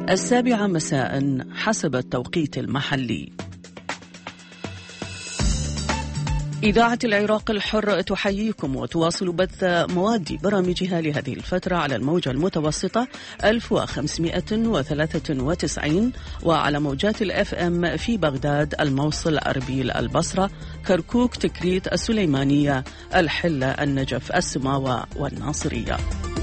7:00 مساء حسب التوقيت المحلي. إذاعة العراق الحر تحييكم وتواصل بث مواد برامجها لهذه الفترة على الموجة المتوسطة 1593 وعلى موجات الأف أم في بغداد، الموصل، أربيل، البصرة، كركوك، تكريت، السليمانية، الحلة، النجف، السماوة والناصرية.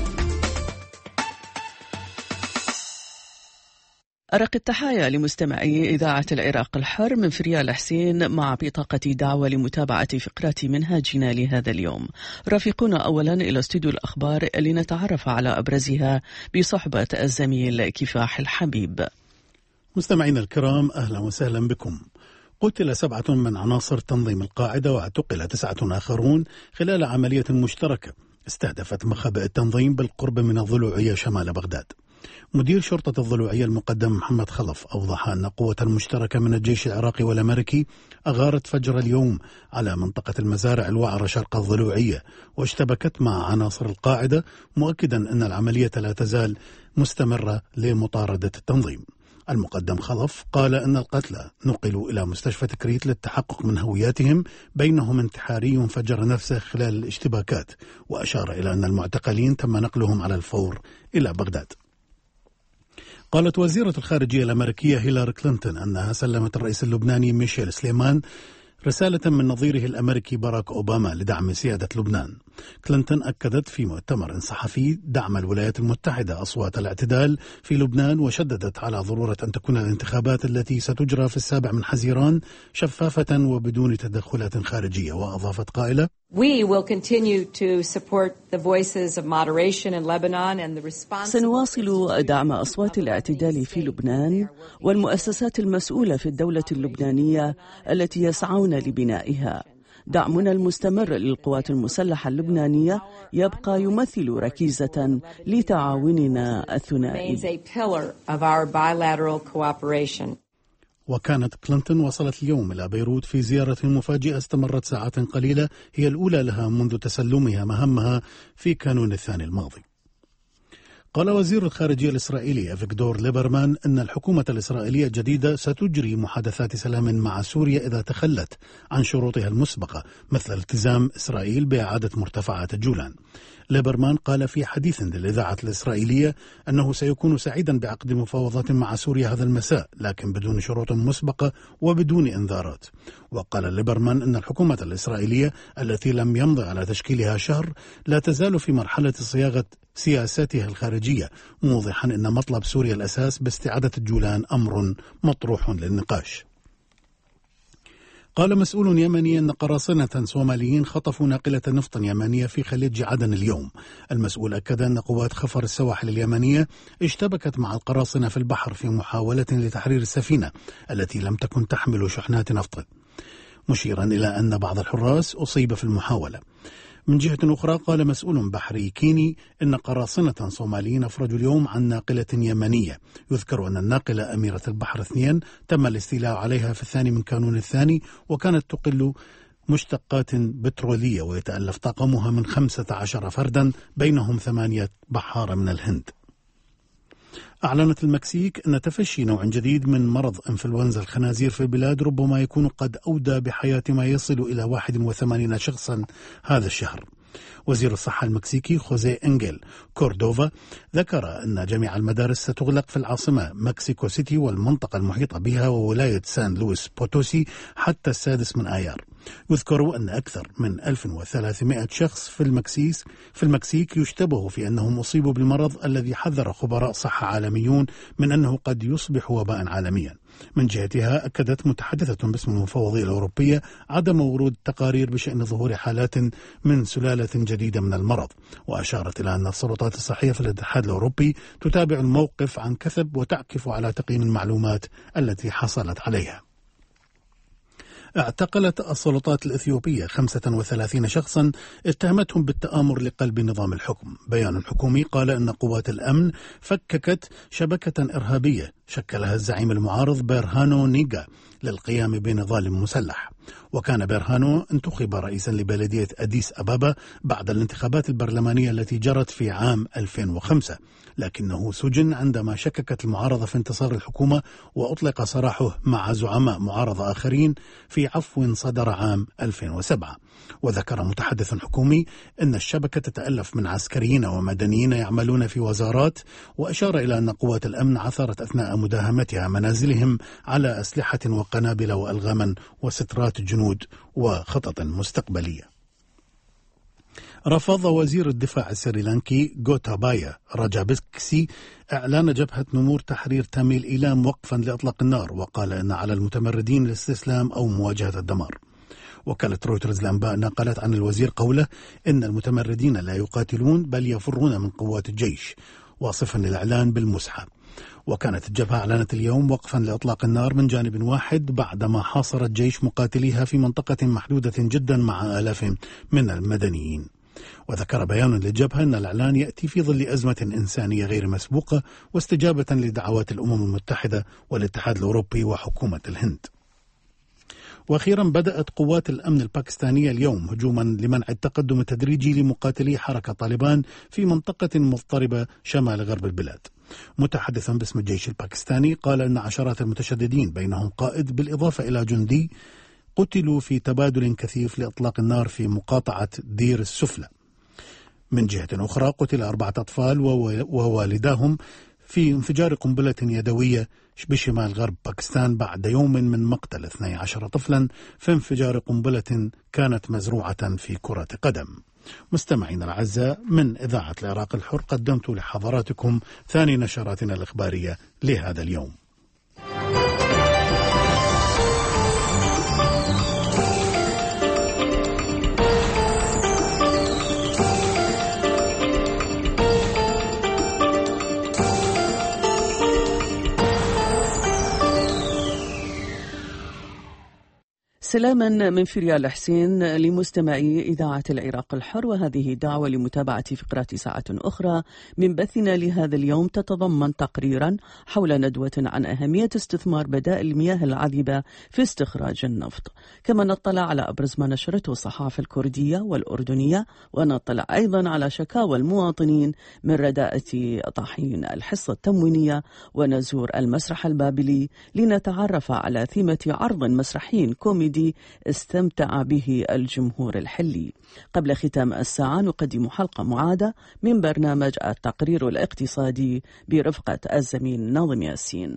أرق التحايا لمستمعي إذاعة العراق الحر من فريال حسين مع بطاقة دعوة لمتابعة فقرات منهاجنا لهذا اليوم. رافقونا أولا إلى استوديو الأخبار لنتعرف على أبرزها بصحبة الزميل كفاح الحبيب. مستمعينا الكرام، أهلا وسهلا بكم. قتل 7 من عناصر تنظيم القاعدة واعتقل 9 آخرون خلال عملية مشتركة استهدفت مخابئ التنظيم بالقرب من الضلوعية شمال بغداد. مدير شرطة الضلوعية المقدم محمد خلف أوضح أن قوة مشتركة من الجيش العراقي والأمريكي أغارت فجر اليوم على منطقة المزارع الوعرة شرق الضلوعية واشتبكت مع عناصر القاعدة، مؤكدا أن العملية لا تزال مستمرة لمطاردة التنظيم. المقدم خلف قال أن القتلى نقلوا إلى مستشفى تكريت للتحقق من هوياتهم، بينهم انتحاري فجر نفسه خلال الاشتباكات، وأشار إلى أن المعتقلين تم نقلهم على الفور إلى بغداد. قالت وزيرة الخارجية الأمريكية هيلاري كلينتون أنها سلمت الرئيس اللبناني ميشيل سليمان رسالة من نظيره الأمريكي باراك أوباما لدعم سيادة لبنان. كلينتون أكدت في مؤتمر صحفي دعم الولايات المتحدة أصوات الاعتدال في لبنان، وشددت على ضرورة أن تكون الانتخابات التي ستجرى في 7 من حزيران شفافة وبدون تدخلات خارجية. وأضافت قائلة: سنواصل دعم أصوات الاعتدال في لبنان والمؤسسات المسؤولة في الدولة اللبنانية التي يسعون لبنائها. دعمنا المستمر للقوات المسلحة اللبنانية يبقى يمثل ركيزة لتعاوننا الثنائي. وكانت كلينتون وصلت اليوم إلى بيروت في زيارة مفاجئة استمرت ساعات قليلة، هي الأولى لها منذ تسلمها مهمها في كانون الثاني الماضي. قال وزير الخارجية الإسرائيلي أفيغدور ليبرمان أن الحكومة الإسرائيلية الجديدة ستجري محادثات سلام مع سوريا إذا تخلت عن شروطها المسبقة، مثل التزام إسرائيل بإعادة مرتفعات الجولان. ليبرمان قال في حديث للإذاعة الإسرائيلية أنه سيكون سعيدا بعقد مفاوضات مع سوريا هذا المساء، لكن بدون شروط مسبقة وبدون إنذارات. وقال ليبرمان أن الحكومة الإسرائيلية التي لم يمضي على تشكيلها شهر لا تزال في مرحلة صياغة سياساتها الخارجية، موضحا أن مطلب سوريا الأساس باستعادة الجولان أمر مطروح للنقاش. قال مسؤول يمني أن قراصنة صوماليين خطفوا ناقلة نفط يمنية في خليج عدن اليوم. المسؤول أكد أن قوات خفر السواحل اليمنية اشتبكت مع القراصنة في البحر في محاولة لتحرير السفينة التي لم تكن تحمل شحنات نفط، مشيرا إلى أن بعض الحراس أصيب في المحاولة. من جهة أخرى قال مسؤول بحري كيني إن قراصنة صوماليين أفرجوا اليوم عن ناقلة يمنية. يذكر أن الناقلة أميرة البحر 2 تم الاستيلاء عليها في 2 من كانون الثاني، وكانت تقل مشتقات بترولية ويتألف طاقمها من 15 فردا، بينهم 8 بحارة من الهند. أعلنت المكسيك أن تفشي نوع جديد من مرض إنفلونزا الخنازير في البلاد ربما يكون قد أودى بحياة ما يصل إلى 81 شخصا هذا الشهر. وزير الصحة المكسيكي خوزيه إنجيل كوردوفا ذكر أن جميع المدارس ستغلق في العاصمة مكسيكو سيتي والمنطقة المحيطة بها وولاية سان لويس بوتوسي حتى 6 من آيار. يذكر أن أكثر من 1300 شخص في المكسيك يشتبه في أنهم أصيبوا بالمرض الذي حذر خبراء صحة عالميون من أنه قد يصبح وباء عالميا. من جهتها أكدت متحدثة باسم المفوضية الأوروبية عدم ورود تقارير بشأن ظهور حالات من سلالة جديدة من المرض، وأشارت إلى أن السلطات الصحية في الاتحاد الأوروبي تتابع الموقف عن كثب وتعكف على تقييم المعلومات التي حصلت عليها. اعتقلت السلطات الإثيوبية 35 شخصا اتهمتهم بالتآمر لقلب نظام الحكم. بيان حكومي قال أن قوات الأمن فككت شبكة إرهابية شكلها الزعيم المعارض بيرهانو نيغا للقيام بنضال مسلح. وكان بيرهانو انتخب رئيسا لبلدية أديس أبابا بعد الانتخابات البرلمانية التي جرت في عام 2005، لكنه سجن عندما شككت المعارضة في انتصار الحكومة، وأطلق سراحه مع زعماء معارضة آخرين في عفو صدر عام 2007. وذكر متحدث حكومي أن الشبكة تتألف من عسكريين ومدنيين يعملون في وزارات، وأشار إلى أن قوات الأمن عثرت أثناء مداهمتها منازلهم على أسلحة وقنابل وألغاما وسترات جنود وخطط مستقبلية. رفض وزير الدفاع السريلانكي غوتابايا راجابكسي إعلان جبهة نمور تحرير تاميل إيلام وقفا لإطلاق النار، وقال أن على المتمردين الاستسلام أو مواجهة الدمار. وكالة رويترز الأنباء نقلت عن الوزير قوله إن المتمردين لا يقاتلون بل يفرون من قوات الجيش، واصفا الإعلان بالمزحة. وكانت الجبهة أعلنت اليوم وقفا لإطلاق النار من جانب واحد بعدما حاصر الجيش مقاتليها في منطقة محدودة جدا مع آلاف من المدنيين. وذكر بيان للجبهة أن الإعلان يأتي في ظل أزمة إنسانية غير مسبوقة، واستجابة لدعوات الأمم المتحدة والاتحاد الأوروبي وحكومة الهند. وأخيرا بدأت قوات الأمن الباكستانية اليوم هجوما لمنع التقدم التدريجي لمقاتلي حركة طالبان في منطقة مضطربة شمال غرب البلاد. متحدثا باسم الجيش الباكستاني قال أن عشرات المتشددين بينهم قائد بالإضافة إلى جندي قتلوا في تبادل كثيف لإطلاق النار في مقاطعة دير السفلى. من جهة أخرى قتل 4 أطفال ووالداهم في انفجار قنبلة يدوية بشمال غرب باكستان بعد يوم من مقتل 12 طفلا في انفجار قنبلة كانت مزروعة في كرة قدم. مستمعين الأعزاء، من إذاعة العراق الحر قدمت لحضراتكم ثاني نشراتنا الإخبارية لهذا اليوم. سلاما من فريال حسين لمستمعي إذاعة العراق الحر، وهذه دعوة لمتابعة فقرات ساعة أخرى من بثنا لهذا اليوم تتضمن تقريرا حول ندوة عن أهمية استثمار بدائل المياه العذبة في استخراج النفط. كما نطلع على أبرز ما نشرته الصحافة الكردية والأردنية، ونطلع أيضا على شكاوى المواطنين من رداءة طحين الحصة التموينية، ونزور المسرح البابلي لنتعرف على ثيمة عرض مسرحي كوميدي استمتع به الجمهور الحلي. قبل ختام الساعة نقدم حلقة معادة من برنامج التقرير الاقتصادي برفقة الزميل ناظم ياسين.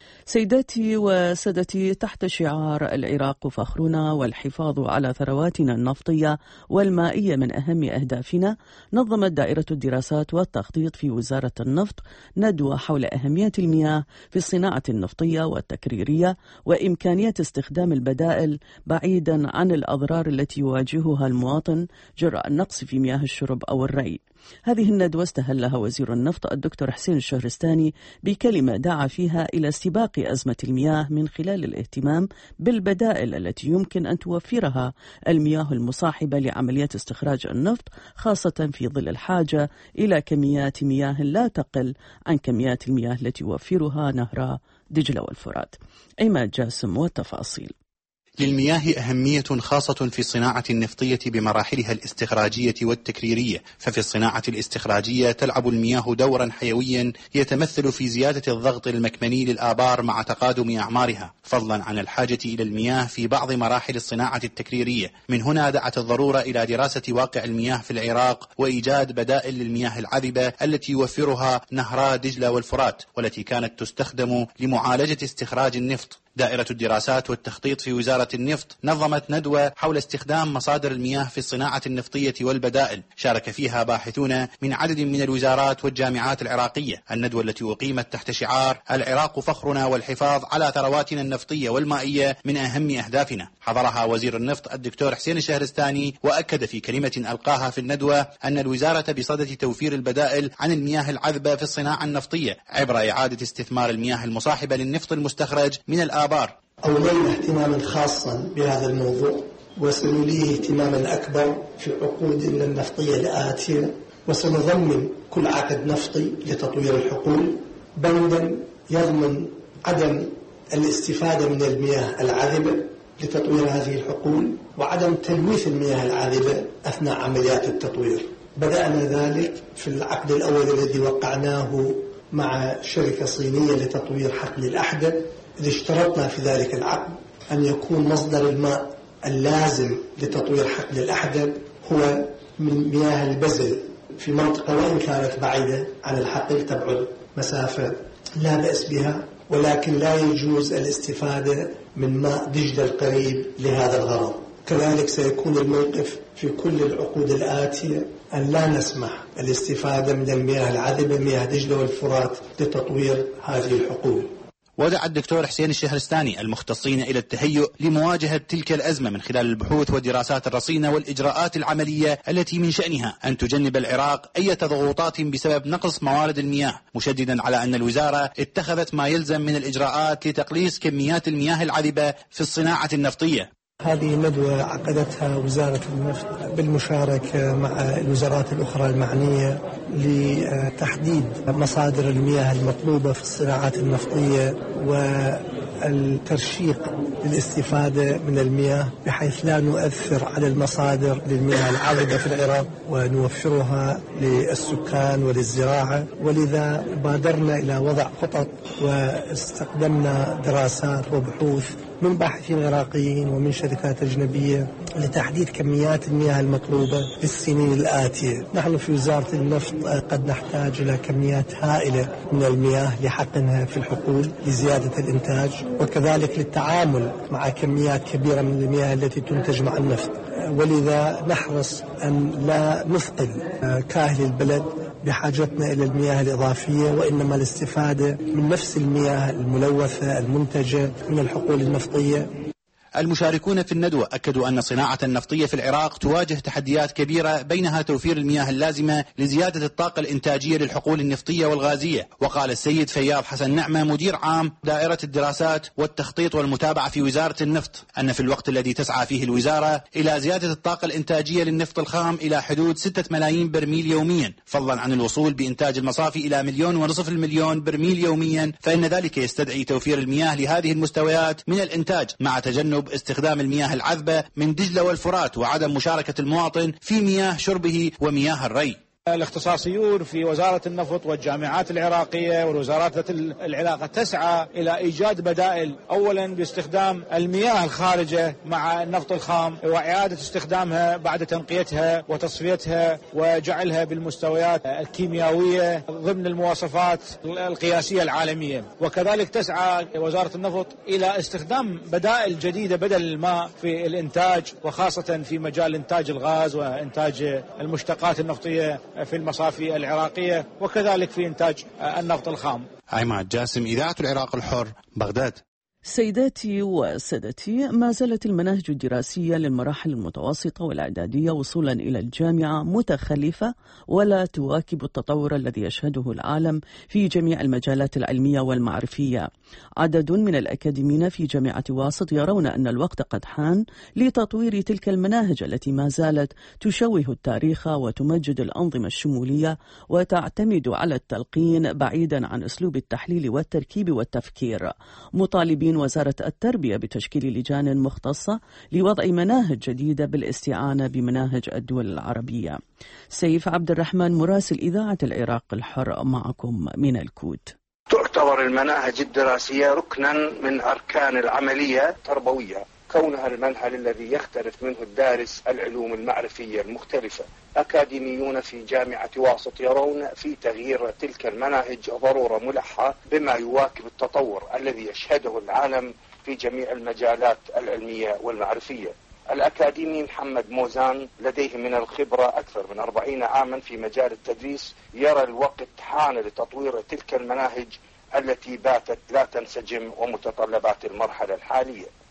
سيداتي وسادتي، تحت شعار العراق فخرنا والحفاظ على ثرواتنا النفطية والمائية من أهم أهدافنا، نظمت دائرة الدراسات والتخطيط في وزارة النفط ندوة حول أهمية المياه في الصناعة النفطية والتكريرية وإمكانية استخدام البدائل بعيدا عن الأضرار التي يواجهها المواطن جراء النقص في مياه الشرب أو الري. هذه الندوة استهلها وزير النفط الدكتور حسين الشهرستاني بكلمة دعا فيها إلى استباق أزمة المياه من خلال الاهتمام بالبدائل التي يمكن أن توفرها المياه المصاحبة لعملية استخراج النفط، خاصة في ظل الحاجة إلى كميات مياه لا تقل عن كميات المياه التي يوفرها نهر دجلة والفرات. عماد جاسم والتفاصيل. للمياه أهمية خاصة في الصناعة النفطية بمراحلها الاستخراجية والتكريرية. ففي الصناعة الاستخراجية تلعب المياه دورا حيويا يتمثل في زيادة الضغط المكمني للآبار مع تقادم أعمارها، فضلا عن الحاجة إلى المياه في بعض مراحل الصناعة التكريرية. من هنا دعت الضرورة إلى دراسة واقع المياه في العراق وإيجاد بدائل للمياه العذبة التي يوفرها نهرا دجلة والفرات، والتي كانت تستخدم لمعالجة استخراج النفط. دائرة الدراسات والتخطيط في وزارة النفط نظمت ندوة حول استخدام مصادر المياه في الصناعة النفطية والبدائل، شارك فيها باحثون من عدد من الوزارات والجامعات العراقية. الندوة التي أقيمت تحت شعار العراق فخرنا والحفاظ على ثرواتنا النفطية والمائية من أهم أهدافنا، حضرها وزير النفط الدكتور حسين الشهرستاني، وأكد في كلمة ألقاها في الندوة أن الوزارة بصدد توفير البدائل عن المياه العذبة في الصناعة النفطية عبر إعادة استثمار المياه المصاحبة للنفط المستخرج من الآبار. أولينا اهتماما خاصا بهذا الموضوع، وسنوليه اهتماما أكبر في عقودنا النفطية الآتية، وسنضمن كل عقد نفطي لتطوير الحقول بندا يضمن عدم الاستفادة من المياه العذبة لتطوير هذه الحقول، وعدم تلويث المياه العذبة أثناء عمليات التطوير. بدأنا ذلك في العقد الأول الذي وقعناه مع شركة صينية لتطوير حقل الأحدب، إذ اشترطنا في ذلك العقد أن يكون مصدر الماء اللازم لتطوير حقل الأحدب هو من مياه البزل في منطقة وإن كانت بعيدة عن الحقل، تبعد مسافة لا بأس بها، ولكن لا يجوز الاستفادة من ماء دجلة القريب لهذا الغرض. كذلك سيكون الموقف في كل العقود الآتية أن لا نسمح الاستفادة من المياه العذبة مياه دجلة والفرات لتطوير هذه الحقول. ودعا الدكتور حسين الشهرستاني المختصين إلى التهيؤ لمواجهة تلك الأزمة من خلال البحوث والدراسات الرصينة والإجراءات العملية التي من شأنها أن تجنب العراق أي ضغوطات بسبب نقص موارد المياه، مشددا على أن الوزارة اتخذت ما يلزم من الإجراءات لتقليص كميات المياه العذبة في الصناعة النفطية. هذه الندوة عقدتها وزارة النفط بالمشاركة مع الوزارات الأخرى المعنية لتحديد مصادر المياه المطلوبة في الصناعات النفطية والترشيق للاستفادة من المياه بحيث لا نؤثر على المصادر للمياه العذبة في العراق ونوفرها للسكان وللزراعة. ولذا بادرنا إلى وضع خطط واستخدمنا دراسات وبحوث من باحثين عراقيين ومن شركات أجنبية لتحديد كميات المياه المطلوبة في السنين الآتية. نحن في وزارة النفط قد نحتاج إلى كميات هائلة من المياه لحقنها في الحقول لزيادة الإنتاج، وكذلك للتعامل مع كميات كبيرة من المياه التي تنتج مع النفط. ولذا نحرص أن لا نثقل كاهل البلد بحاجتنا إلى المياه الإضافية، وإنما الاستفادة من نفس المياه الملوثة المنتجة من الحقول النفطية. المشاركون في الندوة أكدوا أن صناعة النفطية في العراق تواجه تحديات كبيرة، بينها توفير المياه اللازمة لزيادة الطاقة الإنتاجية للحقول النفطية والغازية. وقال السيد فياض حسن نعمة مدير عام دائرة الدراسات والتخطيط والمتابعة في وزارة النفط أن في الوقت الذي تسعى فيه الوزارة إلى زيادة الطاقة الإنتاجية للنفط الخام إلى حدود 6 ملايين برميل يوميا، فضلا عن الوصول بإنتاج المصافي إلى 1.5 مليون برميل يوميا، فإن ذلك يستدعي توفير المياه لهذه المستويات من الإنتاج مع تجنب استخدام المياه العذبة من دجلة والفرات وعدم مشاركة المواطن في مياه شربه ومياه الري. الاختصاصيون في وزارة النفط والجامعات العراقية والوزارات ذات العلاقة تسعى إلى إيجاد بدائل، أولا باستخدام المياه الخارجة مع النفط الخام وإعادة استخدامها بعد تنقيتها وتصفيتها وجعلها بالمستويات الكيميائية ضمن المواصفات القياسية العالمية. وكذلك تسعى وزارة النفط إلى استخدام بدائل جديدة بدل الماء في الإنتاج، وخاصة في مجال إنتاج الغاز وإنتاج المشتقات النفطية في المصافي العراقية، وكذلك في إنتاج النفط الخام. عماد جاسم، إذاعة العراق الحر، بغداد. سيداتي وسادتي، ما زالت المناهج الدراسية للمراحل المتوسطة والإعدادية وصولا إلى الجامعة متخلفة ولا تواكب التطور الذي يشهده العالم في جميع المجالات العلمية والمعرفية. عدد من الأكاديميين في جامعة واسط يرون أن الوقت قد حان لتطوير تلك المناهج التي ما زالت تشوه التاريخ وتمجد الأنظمة الشمولية وتعتمد على التلقين بعيدا عن أسلوب التحليل والتركيب والتفكير، مطالبين وزارة التربية بتشكيل لجان مختصة لوضع مناهج جديدة بالاستعانة بمناهج الدول العربية. سيف عبد الرحمن، مراسل إذاعة العراق الحر، معكم من الكوت. تعتبر المناهج الدراسية ركنا من أركان العملية التربوية، كونها المنهل الذي يختلف منه الدارس العلوم المعرفية المختلفة. أكاديميون في جامعة واسط يرون في تغيير تلك المناهج ضرورة ملحة بما يواكب التطور الذي يشهده العالم في جميع المجالات العلمية والمعرفية. الأكاديمي محمد موزان لديه من الخبرة أكثر من 40 عاما في مجال التدريس، يرى الوقت حان لتطوير تلك المناهج التي باتت لا تنسجم ومتطلبات المرحلة الحالية.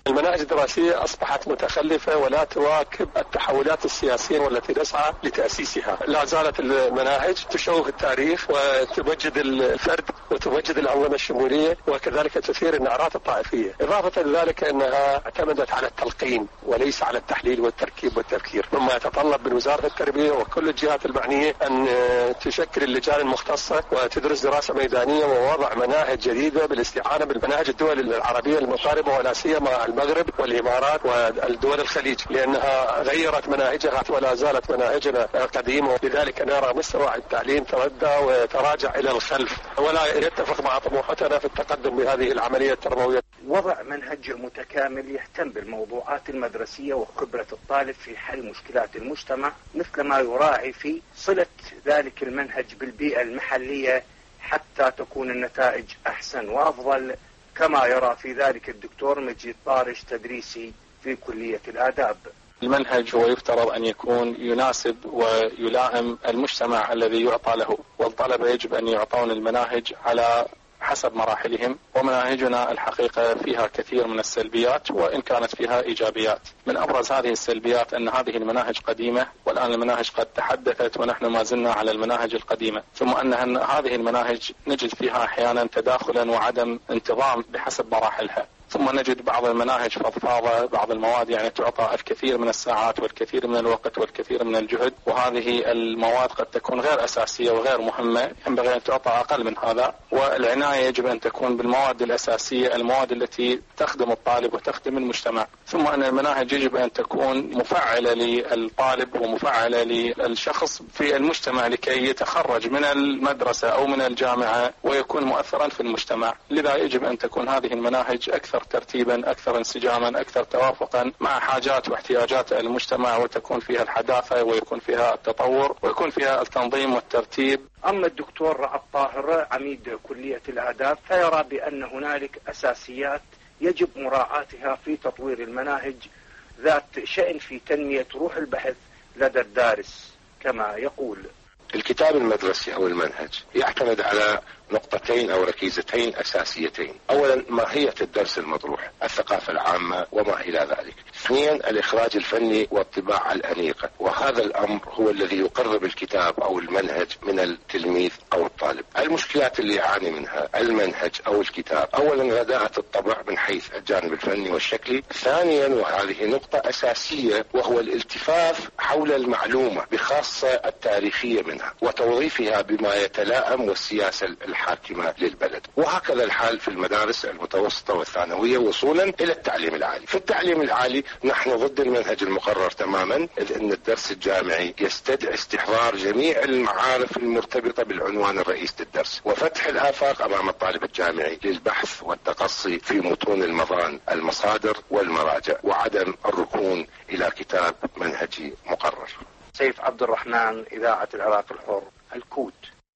المناهج الدراسية أصبحت متخلفة ولا تواكب التحولات السياسية والتي نسعى لتأسيسها. لا زالت المناهج تشوه التاريخ وتمجد الفرد وتمجد الأنظمة الشمولية وكذلك تثير النعرات الطائفية، إضافة لذلك أنها اعتمدت على التلقين وليس على التحليل والتركيب والتفكير، مما يتطلب من وزارة التربية وكل الجهات المعنية أن تشكل اللجان المختصة وتدرس دراسة ميدانية ووضع مناهج جديدة بالاستعانة بالمناهج الدول العربية المقاربة ولا سيما المغرب والإمارات والدول الخليج، لأنها غيرت مناهجها ولا زالت مناهجنا قديمة، لذلك نرى مستوى التعليم تردى وتراجع إلى الخلف ولا يتفق مع طموحاتنا في التقدم بهذه العملية التربوية. وضع منهج متكامل يهتم بالموضوعات المدرسية وخبرة الطالب في حل مشكلات المجتمع، مثل ما يراعي في صلة ذلك المنهج بالبيئة المحلية حتى تكون النتائج أحسن وأفضل، كما يرى في ذلك الدكتور مجيد طارش تدريسي في كلية الآداب. المنهج هو يفترض أن يكون يناسب ويلائم المجتمع الذي يعطى له، والطلبة يجب أن يعطون المناهج على حسب مراحلهم، ومناهجنا الحقيقة فيها كثير من السلبيات وإن كانت فيها إيجابيات. من أبرز هذه السلبيات أن هذه المناهج قديمة، والآن المناهج قد تحدثت ونحن ما زلنا على المناهج القديمة، ثم أن هذه المناهج نجد فيها أحيانا تداخلا وعدم انتظام بحسب مراحلها، ثم نجد بعض المناهج فضفاضة، بعض المواد يعني تعطى الكثير من الساعات والكثير من الوقت والكثير من الجهد، وهذه المواد قد تكون غير أساسية وغير مهمة، ينبغي أن تعطى أقل من هذا، والعناية يجب أن تكون بالمواد الأساسية، المواد التي تخدم الطالب وتخدم المجتمع. ثم أن المناهج يجب أن تكون مفعلة للطالب ومفعلة للشخص في المجتمع لكي يتخرج من المدرسة أو من الجامعة ويكون مؤثرا في المجتمع. لذا يجب أن تكون هذه المناهج أكثر ترتيبا، أكثر انسجاما، أكثر توافقا مع حاجات واحتياجات المجتمع، وتكون فيها الحداثة ويكون فيها التطور ويكون فيها التنظيم والترتيب. أما الدكتور رعد طاهر عميد كلية الآداب فيرى بأن هنالك أساسيات يجب مراعاتها في تطوير المناهج ذات شأن في تنمية روح البحث لدى الدارس، كما يقول: الكتاب المدرسي أو المنهج يعتمد على نقطتين أو ركيزتين أساسيتين. أولا ماهية الدرس المطروح، الثقافة العامة وما إلى ذلك. ثانيا الإخراج الفني والطباعة الأنيقة، وهذا الأمر هو الذي يقرب الكتاب أو المنهج من التلميذ أو الطالب. المشكلات اللي يعاني منها المنهج أو الكتاب: أولا رداءة الطبع من حيث الجانب الفني والشكلي. ثانيا وهذه نقطة أساسية وهو الالتفاف حول المعلومة بخاصة التاريخية منها وتوظيفها بما يتلائم والسياسة الحاكمة للبلد. وهكذا الحال في المدارس المتوسطة والثانوية وصولا إلى التعليم العالي. في التعليم العالي نحن ضد المنهج المقرر تماما، إذ أن الدرس الجامعي يستدعي استحضار جميع المعارف المرتبطة بالعنوان الرئيسي للدرس وفتح الآفاق أمام الطالب الجامعي للبحث والتقصي في متون المضان، المصادر والمراجع، وعدم الركون إلى كتاب منهجي مقرر. سيف عبد الرحمن، إذاعة العراق الحر، الكوت.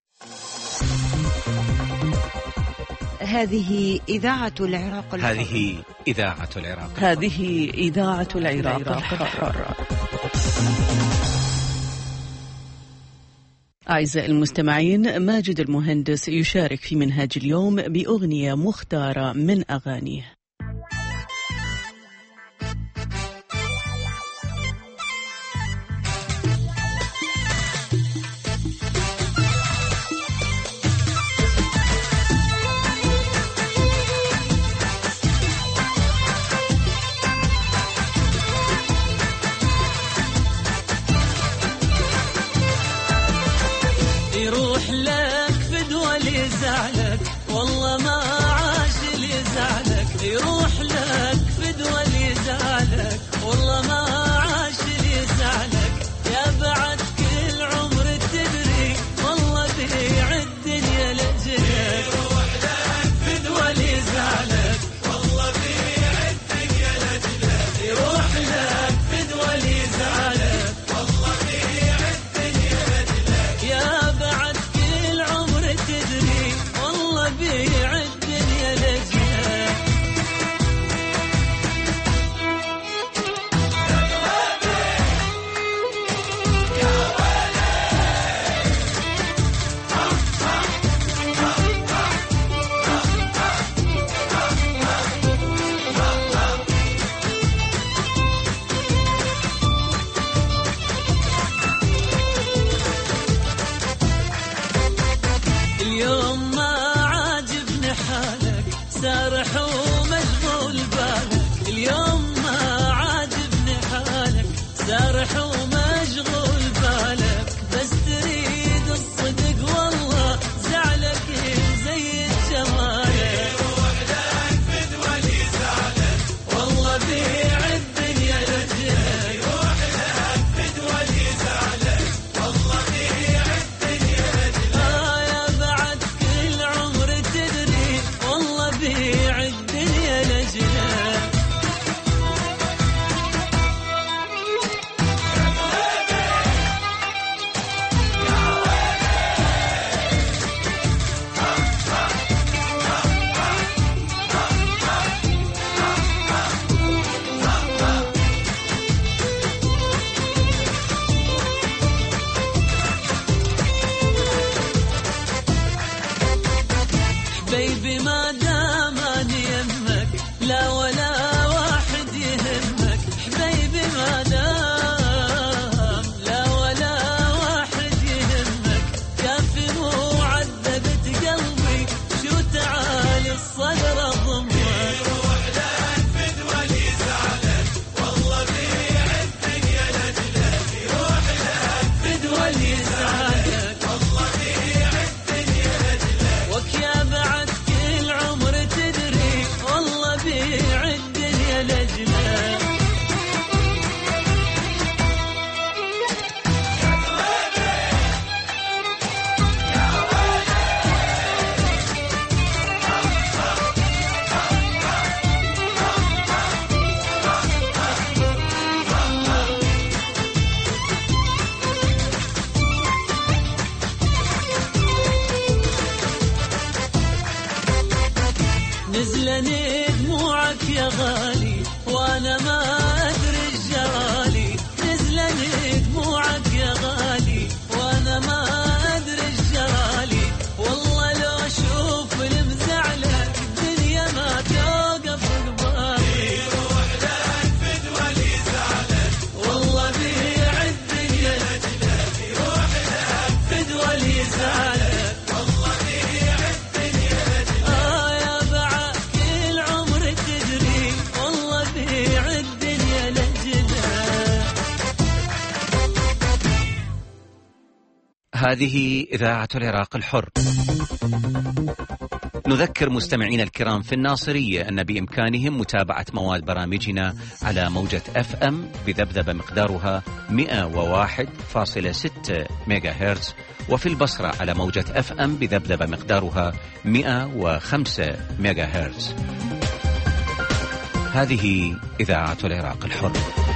هذه إذاعة العراق الحر. هذه إذاعة العراق. هذه إذاعة العراق الحر. أعزائي المستمعين، ماجد المهندس يشارك في منهاج اليوم بأغنية مختارة من أغانيه. يروح لك فدوى اللي زعلك، والله ما عاش اللي زعلك. يروح لك فدوى اللي زعلك، والله ما عاش اللي زعلك. يا بعد كل عمر تدري والله بيع الدنيا لجلك. يروح لك فدوى اللي زعلك، والله بيع الدنيا لجلك. يروح لك فدوى اللي زعلك، والله بيع الدنيا لجلك. يا تدري والله بيع الدنيا لجلك. حبيبي ما دام أني يمك لا ولا واحد يهمك، حبيبي ما دام لا ولا واحد يهمك، كافي مو عذبت قلبي شو تعالي الصدر أضمك. يروح لك فدوى لي زعلك والله بيع الدنيا لجلك، يروح لك فدوى لي زعلك والله بيع الدنيا لجلك، وك يا بعد كل عمر تدري والله بيع الدنيا لجلك. نزلني دموعك يا غالي وانا ما ادري الجرالي، نزلني دموعك يا غالي وانا ما ادري الجرالي، والله لو اشوف المزعلك الدنيا ما توقف قبالي. يروح لك فدوى لي زعلك والله بيع الدنيا لجلك، يروح لك فدوى لي زعلك والله بيع الدنيا لجلك. يا بعد كل عمر تدري والله بيع الدنيا لجلك. هذه إذاعة العراق الحر. نذكر مستمعين الكرام في الناصرية أن بإمكانهم متابعة مواد برامجنا على موجة FM بذبذبة مقدارها 101.6 ميجا هرتز، وفي البصرة على موجة FM بذبذبة مقدارها 105 ميجا هرتز. هذه إذاعة العراق الحر.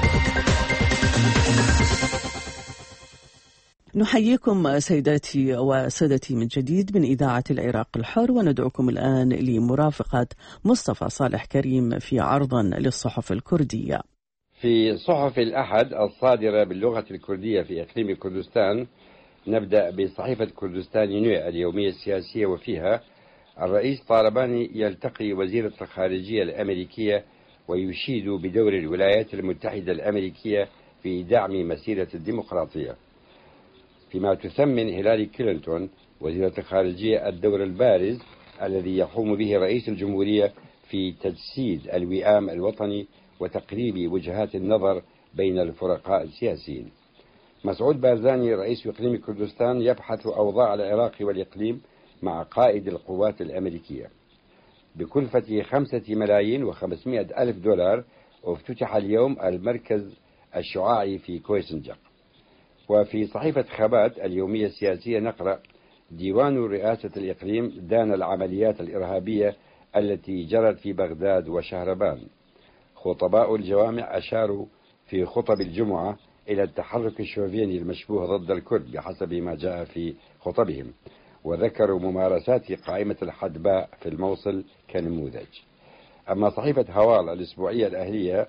نحييكم سيداتي وسادتي من جديد من إذاعة العراق الحر، وندعوكم الآن لمرافقة مصطفى صالح كريم في عرض للصحف الكردية. في صحف الأحد الصادرة باللغة الكردية في إقليم كردستان نبدأ بصحيفة كردستان ينوي اليومية السياسية، وفيها الرئيس طالباني يلتقي وزيرة الخارجية الأمريكية ويشيد بدور الولايات المتحدة الأمريكية في دعم مسيرة الديمقراطية، فيما تثمن هيلاري كلينتون وزيرة الخارجية الدور البارز الذي يقوم به رئيس الجمهورية في تجسيد الوئام الوطني وتقريب وجهات النظر بين الفرقاء السياسيين. مسعود بارزاني رئيس إقليم كردستان يبحث أوضاع العراق والإقليم مع قائد القوات الأمريكية. بكلفة 5,500,000 دولار افتتح اليوم المركز الشعاعي في كويسنجق. وفي صحيفة خبات اليومية السياسية نقرأ: ديوان رئاسة الإقليم دان العمليات الإرهابية التي جرت في بغداد وشهربان. خطباء الجوامع أشاروا في خطب الجمعة إلى التحرك الشوفيني المشبوه ضد الكرد بحسب ما جاء في خطبهم، وذكروا ممارسات قائمة الحدباء في الموصل كنموذج. أما صحيفة هوال الأسبوعية الأهلية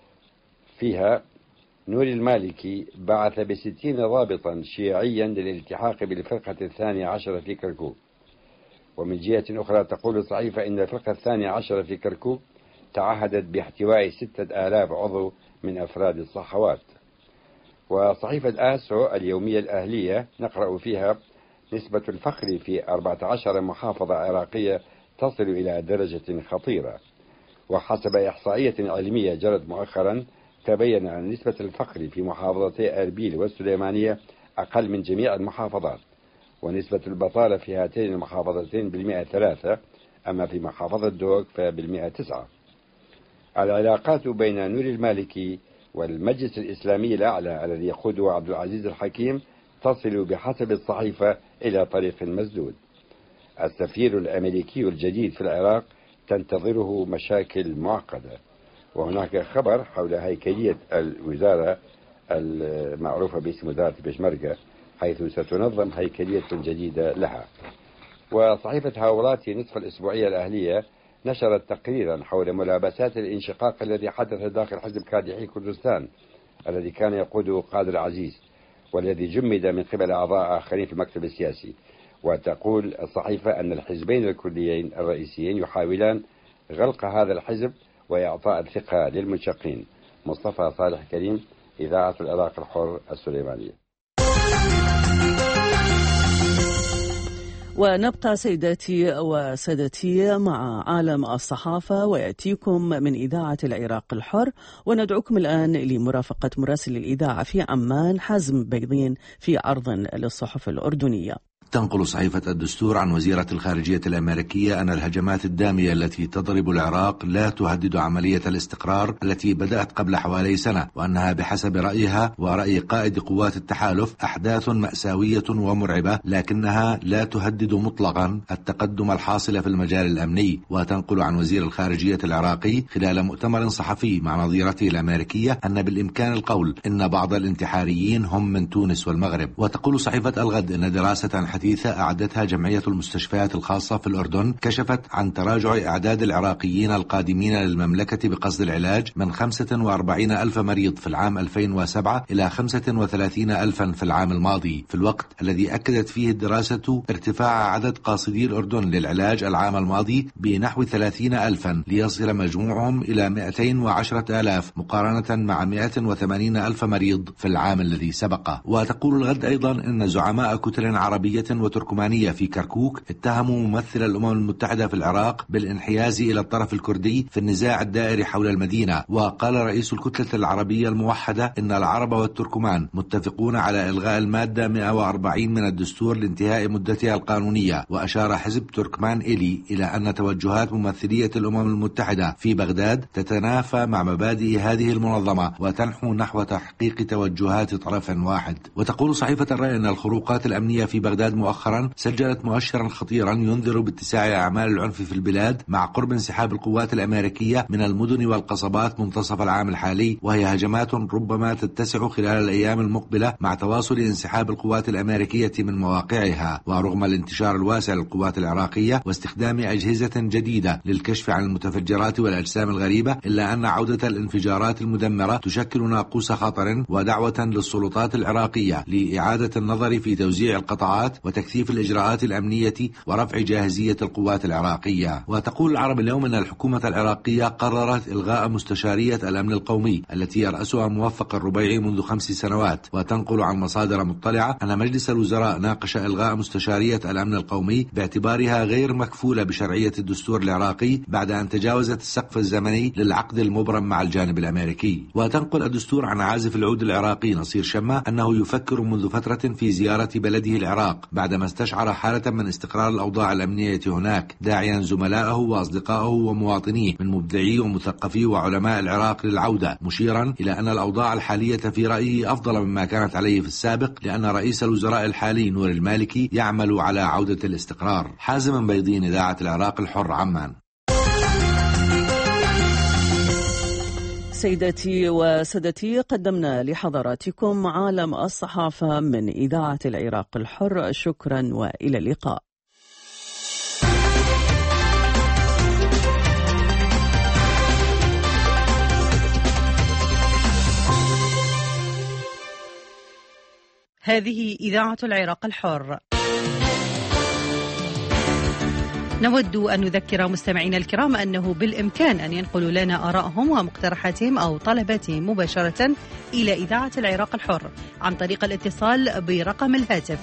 فيها: نور المالكي بعث ب60 ضابطا شيعيا للالتحاق بالفرقة 12 في كركوك. ومن جهة أخرى تقول الصحيفة إن الفرقة 12 في كركوك تعهدت باحتواء 6,000 عضو من أفراد الصحوات. وصحيفة آسو اليومية الأهلية نقرأ فيها: نسبة الفقر في 14 محافظة عراقية تصل إلى درجة خطيرة. وحسب إحصائية علمية جرت مؤخرا تبين أن نسبة الفقر في محافظتي أربيل والسليمانية أقل من جميع المحافظات، ونسبة البطالة في هاتين المحافظتين ب3، أما في محافظة دوق ف9. العلاقات بين نور المالكي والمجلس الإسلامي الأعلى الذي يقوده عبد العزيز الحكيم تصل بحسب الصحيفة إلى طريق مسدود. السفير الأمريكي الجديد في العراق تنتظره مشاكل معقدة. وهناك خبر حول هيكلية الوزارة المعروفة باسم وزارة بشمركة، حيث ستنظم هيكلية جديدة لها. وصحيفة هاوراتي نصف الأسبوعية الأهلية نشرت تقريرا حول ملابسات الانشقاق الذي حدث داخل حزب كادحي كردستان الذي كان يقوده قادر عزيز، والذي جمد من قبل أعضاء آخرين في المكتب السياسي. وتقول الصحيفة أن الحزبين الكرديين الرئيسيين يحاولان غلق هذا الحزب وإعطاء الثقة للمنشقين. مصطفى صالح كريم، إذاعة العراق الحر السليمانية. ونبقى سيداتي وسادتي مع عالم الصحافة ويأتيكم من إذاعة العراق الحر، وندعوكم الآن لمرافقة مراسل الإذاعة في عمان حازم بيضين في عرض للصحف الأردنية. تنقل صحيفة الدستور عن وزيرة الخارجية الأمريكية أن الهجمات الدامية التي تضرب العراق لا تهدد عملية الاستقرار التي بدأت قبل حوالي سنة، وأنها بحسب رأيها ورأي قائد قوات التحالف أحداث مأساوية ومرعبة، لكنها لا تهدد مطلقا التقدم الحاصل في المجال الأمني. وتنقل عن وزير الخارجية العراقي خلال مؤتمر صحفي مع نظيرته الأمريكية أن بالإمكان القول إن بعض الانتحاريين هم من تونس والمغرب. وتقول صحيفة الغد أن دراسة حديثة أعدتها جمعية المستشفيات الخاصة في الأردن كشفت عن تراجع إعداد العراقيين القادمين للمملكة بقصد العلاج من 45,000 مريض في العام 2007 إلى 35,000 في العام الماضي، في الوقت الذي أكدت فيه الدراسة ارتفاع عدد قاصدي الأردن للعلاج العام الماضي بنحو 30,000 ليصل مجموعهم إلى 210,000 مقارنة مع 180,000 مريض في العام الذي سبقه. وتقول الغد أيضا أن زعماء كتل عربية وتركمانية في كركوك اتهموا ممثل الأمم المتحدة في العراق بالانحياز إلى الطرف الكردي في النزاع الدائري حول المدينة. وقال رئيس الكتلة العربية الموحدة إن العرب والتركمان متفقون على إلغاء المادة 140 من الدستور لانتهاء مدتها القانونية. وأشار حزب تركمان إلي إلى أن توجهات ممثلية الأمم المتحدة في بغداد تتنافى مع مبادئ هذه المنظمة وتنحو نحو تحقيق توجهات طرف واحد. وتقول صحيفة الرأي أن الخروقات الأمنية في بغداد مؤخرا سجلت مؤشرا خطيرا ينذر باتساع أعمال العنف في البلاد مع قرب انسحاب القوات الأمريكية من المدن والقصبات منتصف العام الحالي، وهي هجمات ربما تتسع خلال الأيام المقبلة مع تواصل انسحاب القوات الأمريكية من مواقعها. ورغم الانتشار الواسع للقوات العراقية واستخدام أجهزة جديدة للكشف عن المتفجرات والأجسام الغريبة، إلا أن عودة الانفجارات المدمرة تشكل ناقوس خطر ودعوة للسلطات العراقية لإعادة النظر في توزيع القطاعات وتكثيف الإجراءات الأمنية ورفع جاهزية القوات العراقية. وتقول العرب اليوم أن الحكومة العراقية قررت إلغاء مستشارية الأمن القومي التي يرأسها موفق الربيعي منذ 5 سنوات. وتنقل عن مصادر مطلعة أن مجلس الوزراء ناقش إلغاء مستشارية الأمن القومي باعتبارها غير مكفولة بشرعية الدستور العراقي بعد أن تجاوزت السقف الزمني للعقد المبرم مع الجانب الأمريكي. وتنقل الدستور عن عازف العود العراقي نصير شمة أنه يفكر منذ فترة في زيارة بلده العراق بعدما استشعر حالة من استقرار الأوضاع الأمنية هناك، داعيا زملائه وأصدقائه ومواطنيه من مبدعي ومثقفي وعلماء العراق للعودة، مشيرا إلى أن الأوضاع الحالية في رأيه أفضل مما كانت عليه في السابق، لأن رئيس الوزراء الحالي نور المالكي يعمل على عودة الاستقرار. حازم بيضين، إذاعة العراق الحر، عمان. سيداتي وسادتي، قدمنا لحضراتكم عالم الصحافة من إذاعة العراق الحر. شكرا وإلى اللقاء. هذه إذاعة العراق الحر. نود أن نذكر مستمعينا الكرام أنه بالإمكان أن ينقلوا لنا آرائهم ومقترحاتهم أو طلباتهم مباشرة إلى إذاعة العراق الحر عن طريق الاتصال برقم الهاتف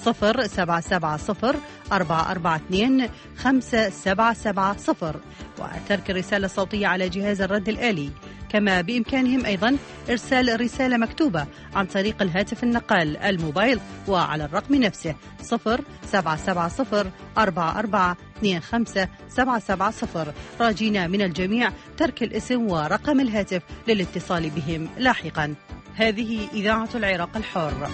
0770-442-577 وترك الرسالة الصوتية على جهاز الرد الآلي. كما بإمكانهم أيضا إرسال رسالة مكتوبة عن طريق الهاتف النقال الموبايل وعلى الرقم نفسه 0770-4425-770، راجين من الجميع ترك الاسم ورقم الهاتف للاتصال بهم لاحقا. هذه إذاعة العراق الحر.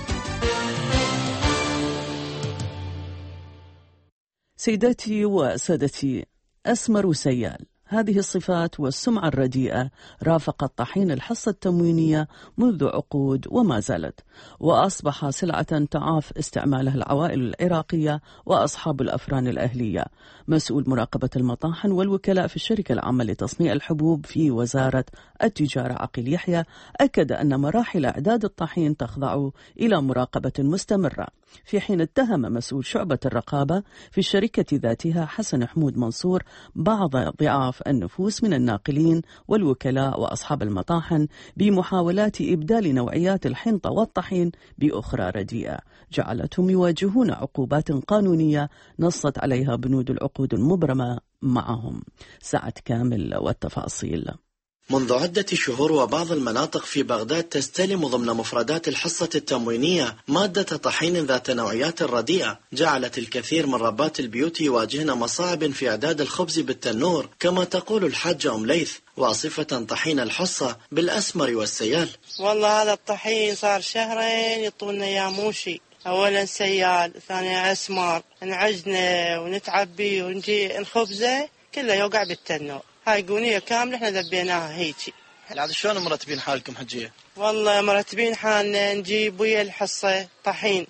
سيداتي وسادتي، أسمر سيال هذه الصفات والسمعة الرديئة رافقت طحين الحصة التموينية منذ عقود وما زالت، وأصبح سلعة تعاف استعمالها العوائل العراقية وأصحاب الأفران الأهلية. مسؤول مراقبة المطاحن والوكلاء في الشركة العامة لتصنيع الحبوب في وزارة التجارة عقيل يحيى أكد أن مراحل إعداد الطحين تخضع إلى مراقبة مستمرة، في حين اتهم مسؤول شعبة الرقابة في الشركة ذاتها حسن حمود منصور بعض ضعاف النفوس من الناقلين والوكلاء وأصحاب المطاحن بمحاولات إبدال نوعيات الحنطة والطحين بأخرى رديئة جعلتهم يواجهون عقوبات قانونية نصت عليها بنود العقود المبرمة معهم. سعد كامل والتفاصيل. منذ عدة شهور وبعض المناطق في بغداد تستلم ضمن مفردات الحصة التموينية مادة طحين ذات نوعيات رديئة جعلت الكثير من ربات البيوت يواجهن مصاعب في إعداد الخبز بالتنور، كما تقول الحاجة أم ليث واصفة طحين الحصة بالأسمر والسيال. والله هذا الطحين صار شهرين يطولنا ياموشي، أولا سيال ثانيا أسمر، نعجنه ونتعبي ونجي الخبزة كله يوقع بالتنور. هاي قونية كاملة احنا ذبيناها هيجي. عاد شلون مرتبين حالكم حجية؟ والله مرتبين حالنا نجيب ويا الحصة طحين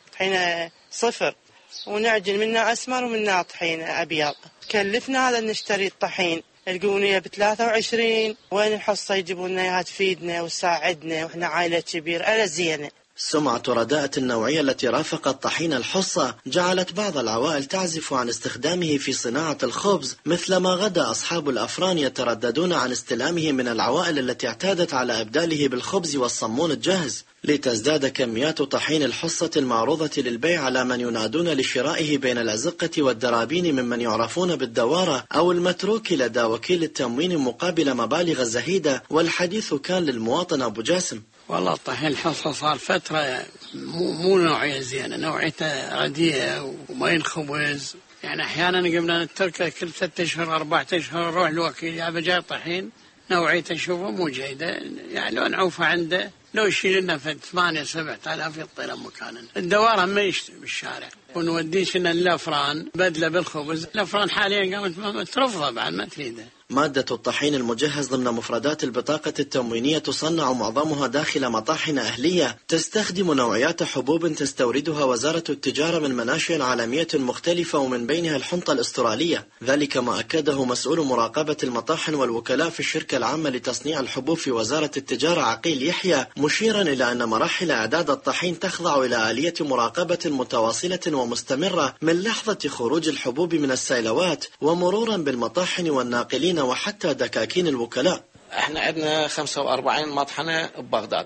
صفر ونعجن منها أسمر ومنها طحين أبيض. كلفنا هذا نشتري الطحين القونية ب23، وين الحصة يجيبون لنا اياها تفيدنا وتساعدنا واحنا عائلة كبيرة ألا زينة. سمعة رداءة النوعية التي رافقت طحين الحصة جعلت بعض العوائل تعزف عن استخدامه في صناعة الخبز، مثلما غدا أصحاب الأفران يترددون عن استلامه من العوائل التي اعتادت على إبداله بالخبز والصمون الجاهز، لتزداد كميات طحين الحصة المعروضة للبيع على من ينادون لشرائه بين الأزقة والدرابين ممن يعرفون بالدوارة أو المتروك لدى وكيل التموين مقابل مبالغ زهيدة. والحديث كان للمواطن أبو جاسم. والله طحين الحصة صار فترة مو نوعية زينة، نوعيته رديئة وما ينخبز، يعني أحيانا قمنا نتركه كل 6 أشهر 4 أشهر نروح الوكيل يا بجاي طحين نوعيته شوفه مو جيدة، يعني لو نعوفه عنده لو يشيل لنا في 8-7 آلاف يطيله مكانا. الدوارة ما يشتري بالشارع ونوديش لنا الأفران بدله بالخبز، الأفران حاليا قامت ترفضه بعد ما تريده. مادة الطحين المجهز ضمن مفردات البطاقة التموينية تصنع معظمها داخل مطاحن أهلية تستخدم نوعيات حبوب تستوردها وزارة التجارة من مناشئ عالمية مختلفة ومن بينها الحنطة الأسترالية. ذلك ما أكده مسؤول مراقبة المطاحن والوكلاء في الشركة العامة لتصنيع الحبوب في وزارة التجارة عقيل يحيى، مشيرا إلى أن مراحل إعداد الطحين تخضع إلى آلية مراقبة متواصلة ومستمرة من لحظة خروج الحبوب من السيلوات ومرورا بالمطاحن والناقلين وحتى دكاكين الوكلاء. احنا عندنا 45 مطحنة ببغداد،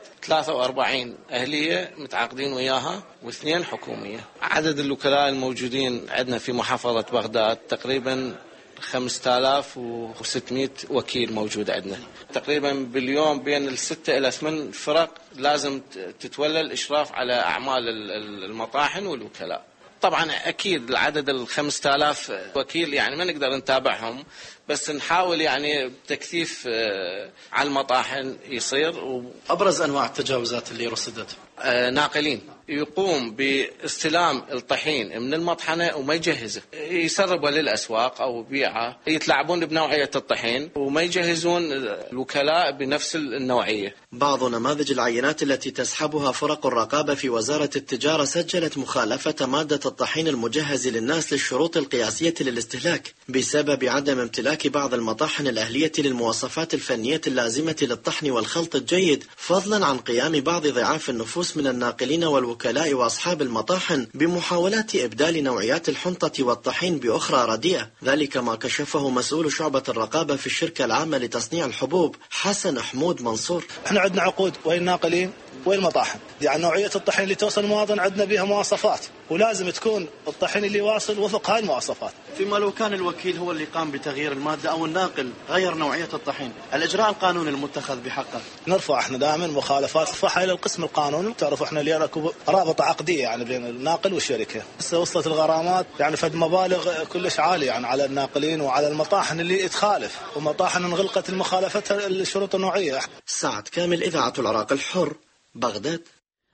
43 أهلية متعاقدين وياها و2 حكومية. عدد الوكلاء الموجودين عندنا في محافظة بغداد تقريبا 5600 وكيل موجود عندنا. تقريبا باليوم بين 6 إلى 8 فرق لازم تتولى الإشراف على أعمال المطاحن والوكلاء. طبعا أكيد العدد 5000 وكيل يعني ما نقدر نتابعهم، بس نحاول يعني تكثيف على المطاحن يصير. أبرز أنواع التجاوزات اللي رصدت؟ ناقلين يقوم باستلام الطحين من المطحنة وما يجهزه، يسربه للأسواق أو بيعه، يتلاعبون بنوعية الطحين وما يجهزون الوكلاء بنفس النوعية. بعض نماذج العينات التي تسحبها فرق الرقابة في وزارة التجارة سجلت مخالفة مادة الطحين المجهز للناس للشروط القياسية للاستهلاك بسبب عدم امتلاك بعض المطاحن الأهلية للمواصفات الفنية اللازمة للطحن والخلط الجيد، فضلا عن قيام بعض ضعاف النفوس من الناقلين والوكلاء وأصحاب المطاحن بمحاولات إبدال نوعيات الحنطة والطحين بأخرى رديئة. ذلك ما كشفه مسؤول شعبة الرقابة في الشركة العامة لتصنيع الحبوب حسن حمود منصور. احنا عندنا عقود وين الناقلين وين المطاحن، يعني نوعية الطحين اللي توصل المواطن عندنا بها مواصفات، ولازم تكون الطحين اللي واصل وفق هاي المواصفات. فيما لو كان الوكيل هو اللي قام بتغيير المادة أو الناقل غير نوعية الطحين، الإجراء القانوني المتخذ بحقه؟ نرفع احنا دائما مخالفات نرفعها إلى القسم القانوني. تعرف احنا اللي رابطة عقدية يعني بين الناقل والشركة، بس وصلت الغرامات يعني فد مبالغ كلش عالية يعني على الناقلين وعلى المطاحن اللي تخالف، ومطاحن انغلقت المخالفة الشروط النوعية. سعد كامل، إذاعة العراق الحر، بغداد.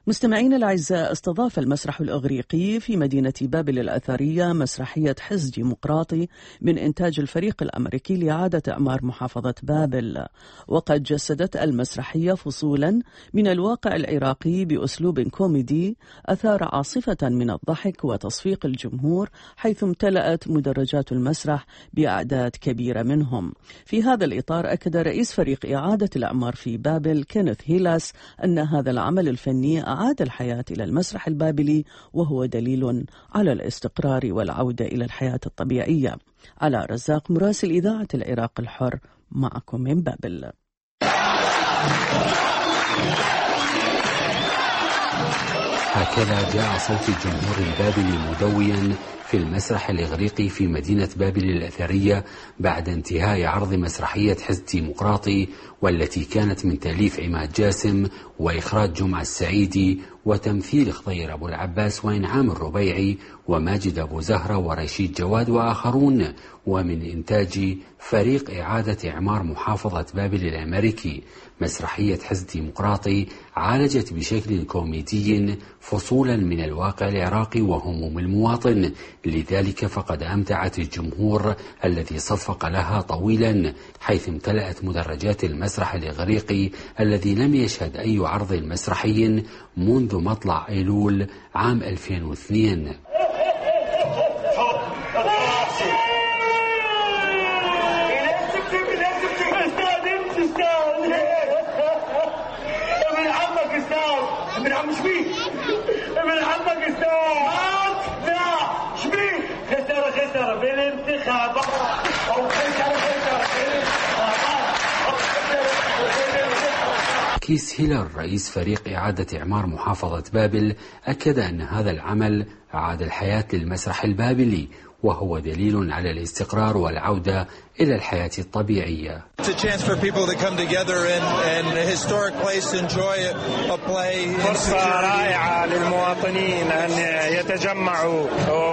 مستمعين الأعزاء، استضاف المسرح الإغريقي في مدينة بابل الأثرية مسرحية حز ديمقراطي من إنتاج الفريق الأمريكي لإعادة إعمار محافظة بابل. وقد جسدت المسرحية فصولا من الواقع العراقي بأسلوب كوميدي أثار عاصفة من الضحك وتصفيق الجمهور، حيث امتلأت مدرجات المسرح بأعداد كبيرة منهم. في هذا الإطار أكد رئيس فريق إعادة الإعمار في بابل كينيث هيلاس أن هذا العمل الفني أعاد الحياة إلى المسرح البابلي، وهو دليل على الاستقرار والعودة إلى الحياة الطبيعية. على رزاق، مراسل إذاعة العراق الحر، معكم من بابل. هكذا جاء صوت الجمهور البابلي مدويا في المسرح الإغريقي في مدينة بابل الأثرية بعد انتهاء عرض مسرحية حز ديمقراطي، والتي كانت من تأليف عماد جاسم وإخراج جمعة السعيدي وتمثيل خضير أبو العباس وإنعام الربيعي وماجد أبو زهرة ورشيد جواد وآخرون، ومن إنتاج فريق إعادة إعمار محافظة بابل الأمريكي. مسرحية حز ديمقراطي عالجت بشكل كوميدي فصولا من الواقع العراقي وهموم المواطن، لذلك فقد أمتعت الجمهور الذي صفق لها طويلا، حيث امتلأت مدرجات المسرح الإغريقي الذي لم يشهد أي عرض مسرحي منذ مطلع أيلول عام 2002. كيس هيلر رئيس فريق إعادة إعمار محافظة بابل أكد أن هذا العمل أعاد الحياة للمسرح البابلي، وهو دليل على الاستقرار والعودة إلى الحياة الطبيعية. فرصة رائعة للمواطنين أن يتجمعوا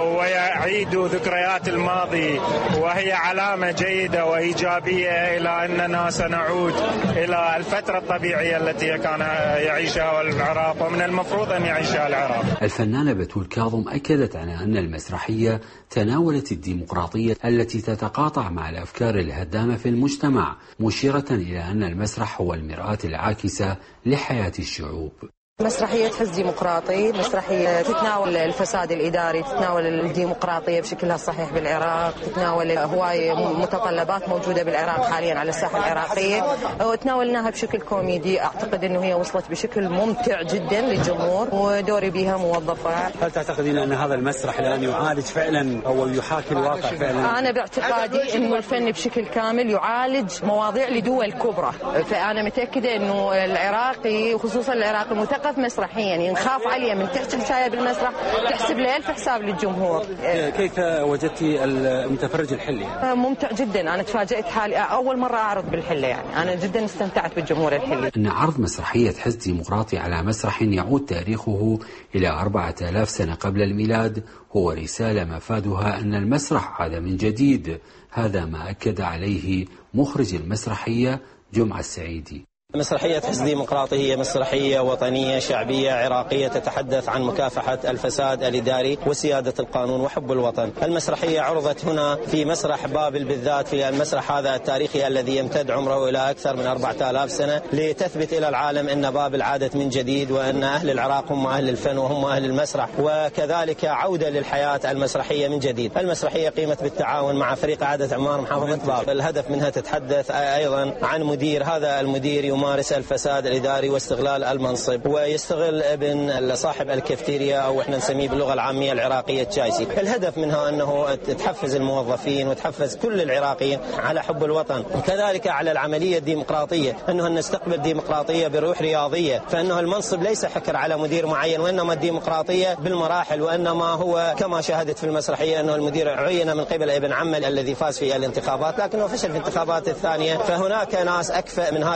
ويعيدوا ذكريات الماضي، وهي علامة جيدة وإيجابية إلى أننا سنعود إلى الفترة الطبيعية التي كان يعيشها العراق ومن المفروض أن يعيشها العراق. الفنانة بتول كاظم أكدت على أن المسرحية تناولت الديمقراطية التي تتقاطع مع الأفكار الهدامة في المجتمع، مشيرة إلى أن المسرح هو المرآة العاكسة لحياة الشعوب. مسرحية حز ديمقراطي مسرحية تتناول الفساد الإداري، تتناول الديمقراطية بشكلها الصحيح بالعراق، تتناول هواية متطلبات موجودة بالعراق حاليا على الساحة العراقية، وتناولناها بشكل كوميدي. أعتقد أنه هي وصلت بشكل ممتع جدا للجمهور، ودوري بها موظفة. هل تعتقدين أن هذا المسرح الآن يعالج فعلا أو يحاكي الواقع فعلا؟ أنا باعتقادي أنه الفن بشكل كامل يعالج مواضيع لدول كبرى، فأنا متأكدة أنه العراقي وخصوصا العراقي مثقف مسرحيا، يعني نخاف عليه من تحكي حكايه بالمسرح تحسب له 1000 حساب للجمهور. كيف وجدتي المتفرج الحلي؟ ممتع جدا، انا تفاجأت حالي اول مره اعرض بالحله، يعني انا جدا استمتعت بالجمهور الحلي. ان عرض مسرحيه حز ديمقراطي على مسرح يعود تاريخه الى 4000 سنه قبل الميلاد هو رساله مفادها ان المسرح عاد من جديد. هذا ما اكد عليه مخرج المسرحيه جمعة السعيدي. مسرحية حز ديمقراطي هي مسرحية وطنية شعبية عراقية تتحدث عن مكافحة الفساد الإداري وسيادة القانون وحب الوطن. المسرحية عرضت هنا في مسرح بابل بالذات، في المسرح هذا التاريخي الذي يمتد عمره إلى أكثر من 4000 سنة، لتثبت إلى العالم أن بابل عادت من جديد، وأن أهل العراق هم أهل الفن وهم أهل المسرح، وكذلك عودة للحياة المسرحية من جديد. المسرحية قيمت بالتعاون مع فريق إعادة إعمار محافظة بابل. الهدف منها تتحدث أيضا عن مدير، هذا المدير يمارس الفساد الإداري واستغلال المنصب، ويستغل ابن صاحب الكافتيريا أو احنا نسميه باللغة العامية العراقية تشايسي. الهدف منها أنه تحفز الموظفين وتحفز كل العراقيين على حب الوطن، وكذلك على العملية الديمقراطية، أنه نستقبل ديمقراطية بروح رياضية، فأنه المنصب ليس حكر على مدير معين، وإنما الديمقراطية بالمراحل، وإنما هو كما شاهدت في المسرحية أنه المدير عين من قبل ابن عمه الذي فاز في الانتخابات لكنه فشل في الانتخابات الثانية، فهناك ناس أكفأ من هذا المدير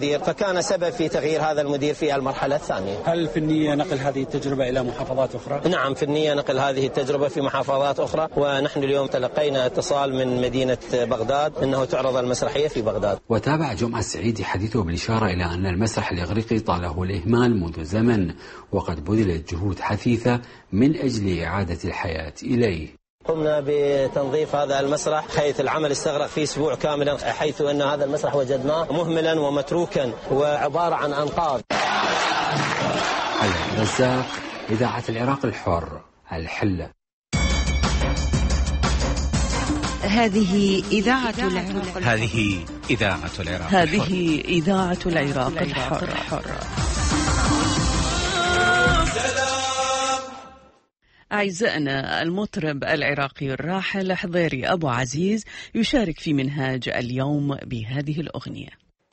مدير، فكان سبب في تغيير هذا المدير في المرحلة الثانية. هل في النية نقل هذه التجربة إلى محافظات أخرى؟ نعم، في النية نقل هذه التجربة في محافظات أخرى، ونحن اليوم تلقينا اتصال من مدينة بغداد أنه تعرض المسرحية في بغداد. وتابع جمعة السعيدي حديثه بالإشارة إلى أن المسرح الإغريقي طاله الإهمال منذ زمن، وقد بذلت جهود حثيثة من أجل إعادة الحياة إليه. قمنا بتنظيف هذا المسرح، حيث العمل استغرق فيه أسبوع كاملا، حيث أن هذا المسرح وجدناه مهملا ومتروكا وعبارة عن أنقاض. علي الرزاق، إذاعة العراق الحر، الحلة. هذه إذاعة العراق. هذه إذاعة العراق. هذه إذاعة العراق الحر. أعزائنا، المطرب العراقي الراحل حضيري أبو عزيز يشارك في منهاج اليوم بهذه الأغنية.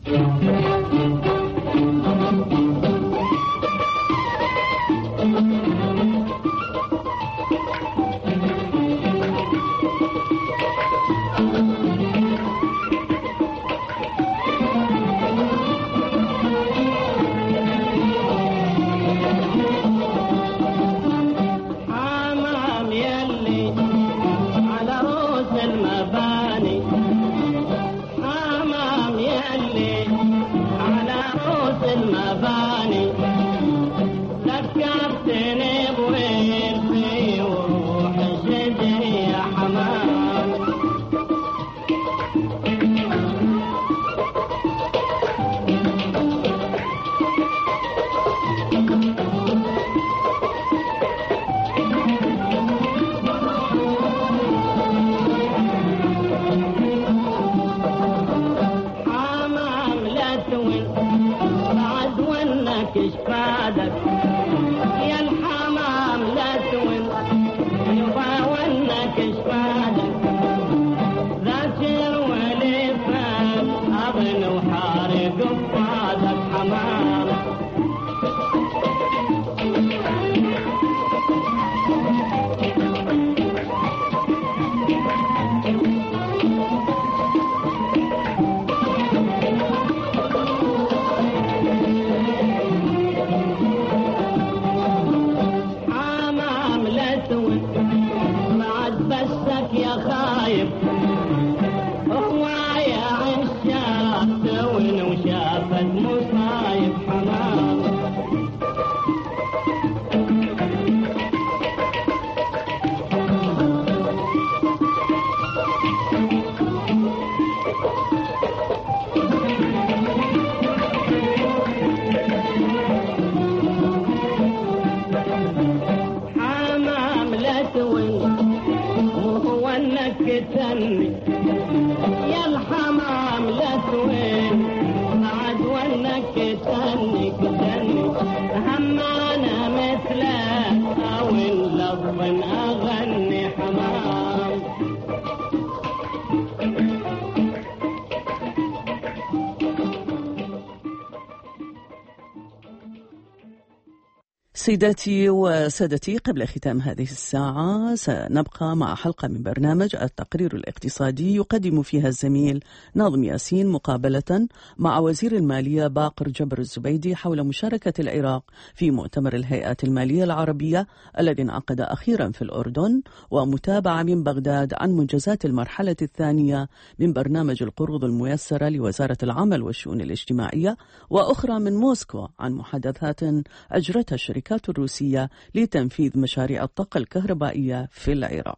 سيداتي وسادتي، قبل ختام هذه الساعة سنبقى مع حلقة من برنامج التقرير الاقتصادي يقدم فيها الزميل ناظم ياسين مقابلة مع وزير المالية باقر جبر الزبيدي حول مشاركة العراق في مؤتمر الهيئات المالية العربية الذي انعقد أخيرا في الأردن، ومتابعة من بغداد عن منجزات المرحلة الثانية من برنامج القروض الميسرة لوزارة العمل والشؤون الاجتماعية، وأخرى من موسكو عن محادثات أجرتها الشركات الروسية لتنفيذ مشاريع الطاقة الكهربائية في العراق.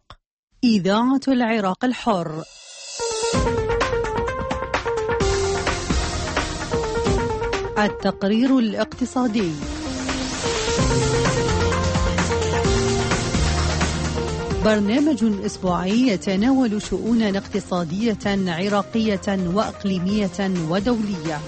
إذاعة العراق الحر. التقرير الاقتصادي. برنامج أسبوعي يتناول شؤونا اقتصادية عراقية وأقليمية ودولية.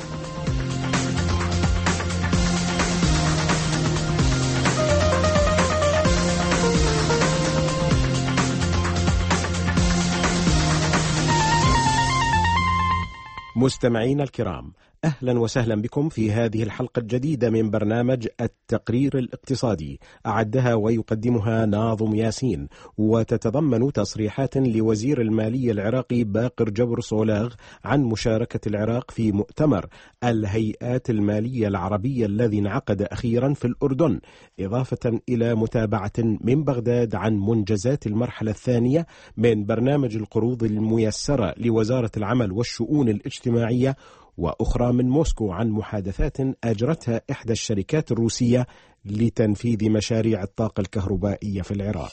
مستمعين الكرام، أهلا وسهلا بكم في هذه الحلقة الجديدة من برنامج التقرير الاقتصادي، أعدها ويقدمها ناظم ياسين، وتتضمن تصريحات لوزير المالية العراقي باقر جبر صولاغ عن مشاركة العراق في مؤتمر الهيئات المالية العربية الذي انعقد أخيرا في الأردن، إضافة إلى متابعة من بغداد عن منجزات المرحلة الثانية من برنامج القروض الميسرة لوزارة العمل والشؤون الاجتماعية، وأخرى من موسكو عن محادثات أجرتها إحدى الشركات الروسية لتنفيذ مشاريع الطاقة الكهربائية في العراق.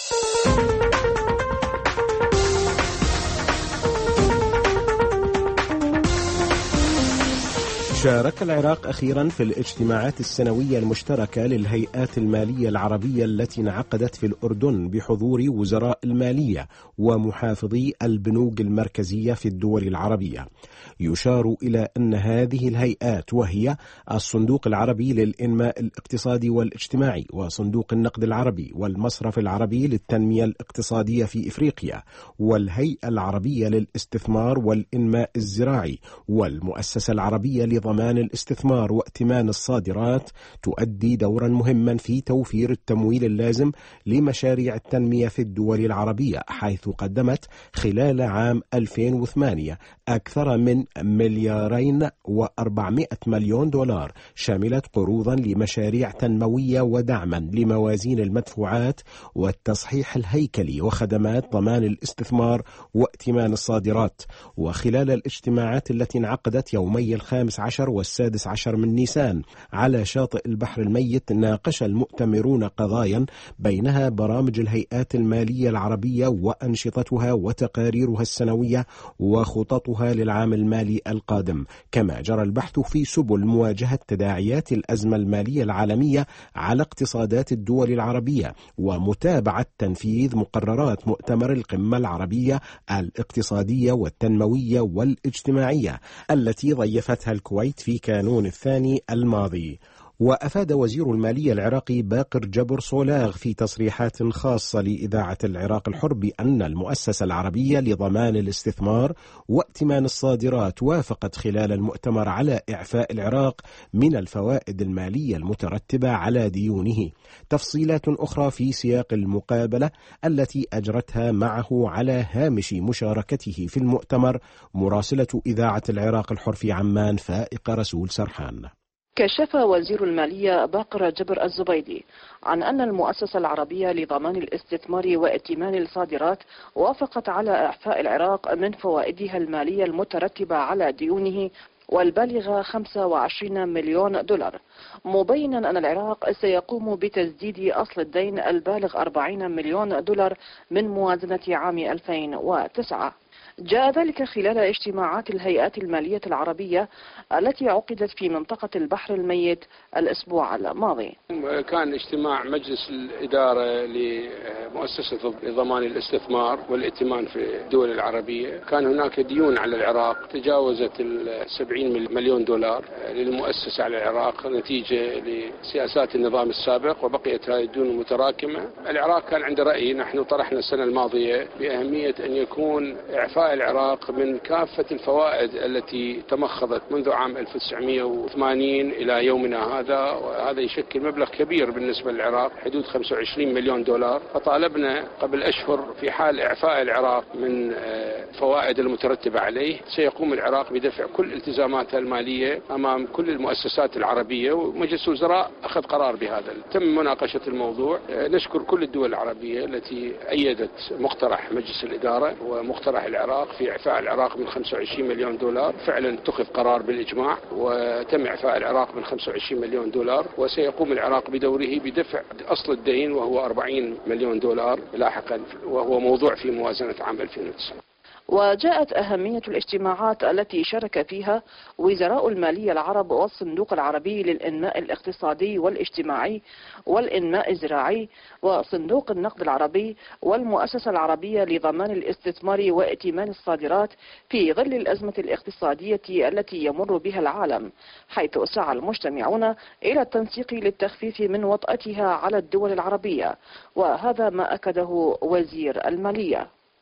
شارك العراق أخيرا في الاجتماعات السنوية المشتركة للهيئات المالية العربية التي انعقدت في الأردن بحضور وزراء المالية ومحافظي البنوك المركزية في الدول العربية. يشار إلى أن هذه الهيئات وهي الصندوق العربي للإنماء الاقتصادي والاجتماعي، وصندوق النقد العربي، والمصرف العربي للتنمية الاقتصادية في إفريقيا، والهيئة العربية للاستثمار والإنماء الزراعي، والمؤسسة العربية لضمان الاستثمار وائتمان الصادرات، تؤدي دورا مهما في توفير التمويل اللازم لمشاريع التنمية في الدول العربية، حيث قدمت خلال عام 2008 أكثر من 2,400,000,000 دولار، شملت قروضا لمشاريع تنموية ودعما لموازين المدفوعات والتصحيح الهيكلي وخدمات ضمان الاستثمار وائتمان الصادرات. وخلال الاجتماعات التي انعقدت يومي 15 و16 من نيسان على شاطئ البحر الميت، ناقش المؤتمرون قضايا بينها برامج الهيئات المالية العربية وأنشطتها وتقاريرها السنوية وخططها للعام المالي القادم، كما جرى البحث في سبل مواجهة تداعيات الأزمة المالية العالمية على اقتصادات الدول العربية، ومتابعة تنفيذ مقررات مؤتمر القمة العربية الاقتصادية والتنموية والاجتماعية التي ضيفتها الكويت في كانون الثاني الماضي. وأفاد وزير المالية العراقي باقر جبر صولاغ في تصريحات خاصة لإذاعة العراق الحر بأن المؤسسة العربية لضمان الاستثمار وائتمان الصادرات وافقت خلال المؤتمر على إعفاء العراق من الفوائد المالية المترتبة على ديونه. تفصيلات أخرى في سياق المقابلة التي أجرتها معه على هامش مشاركته في المؤتمر مراسلة إذاعة العراق الحر في عمان فائقة رسول سرحان. كشف وزير المالية باقر جبر الزبيدي عن أن المؤسسة العربية لضمان الاستثمار وائتمان الصادرات وافقت على إعفاء العراق من فوائدها المالية المترتبة على ديونه والبالغة 25 مليون دولار، مبينا أن العراق سيقوم بتسديد أصل الدين البالغ 40 مليون دولار من موازنة عام 2009. جاء ذلك خلال اجتماعات الهيئات المالية العربية التي عقدت في منطقة البحر الميت الأسبوع الماضي. كان اجتماع مجلس الإدارة لمؤسسة ضمان الاستثمار والائتمان في الدول العربية. كان هناك ديون على العراق تجاوزت 70 مليون دولار للمؤسسة على العراق نتيجة لسياسات النظام السابق، وبقيت هذه الديون متراكمة. العراق كان عنده رأي، نحن طرحنا السنة الماضية بأهمية أن يكون إعفاء العراق من كافة الفوائد التي تمخضت منذ عام 1980 إلى يومنا هذا، وهذا يشكل مبلغ كبير بالنسبة للعراق حدود 25 مليون دولار. فطالبنا قبل أشهر في حال إعفاء العراق من الفوائد المترتبة عليه سيقوم العراق بدفع كل التزاماتها المالية أمام كل المؤسسات العربية، ومجلس الوزراء أخذ قرار بهذا. تم مناقشة الموضوع. نشكر كل الدول العربية التي أيدت مقترح مجلس الإدارة ومقترح العراق في إعفاء العراق من 25 مليون دولار. فعلا اتخذ قرار بالإجماع وتم إعفاء العراق من 25 مليون دولار، وسيقوم العراق بدوره بدفع أصل الدين وهو 40 مليون دولار لاحقا، وهو موضوع في موازنة عام 2009. وجاءت أهمية الاجتماعات التي شارك فيها وزراء المالية العرب والصندوق العربي للإنماء الاقتصادي والاجتماعي والإنماء الزراعي وصندوق النقد العربي والمؤسسة العربية لضمان الاستثمار وائتمان الصادرات في ظل الأزمة الاقتصادية التي يمر بها العالم، حيث سعى المجتمعون إلى التنسيق للتخفيف من وطأتها على الدول العربية، وهذا ما أكده وزير المالية.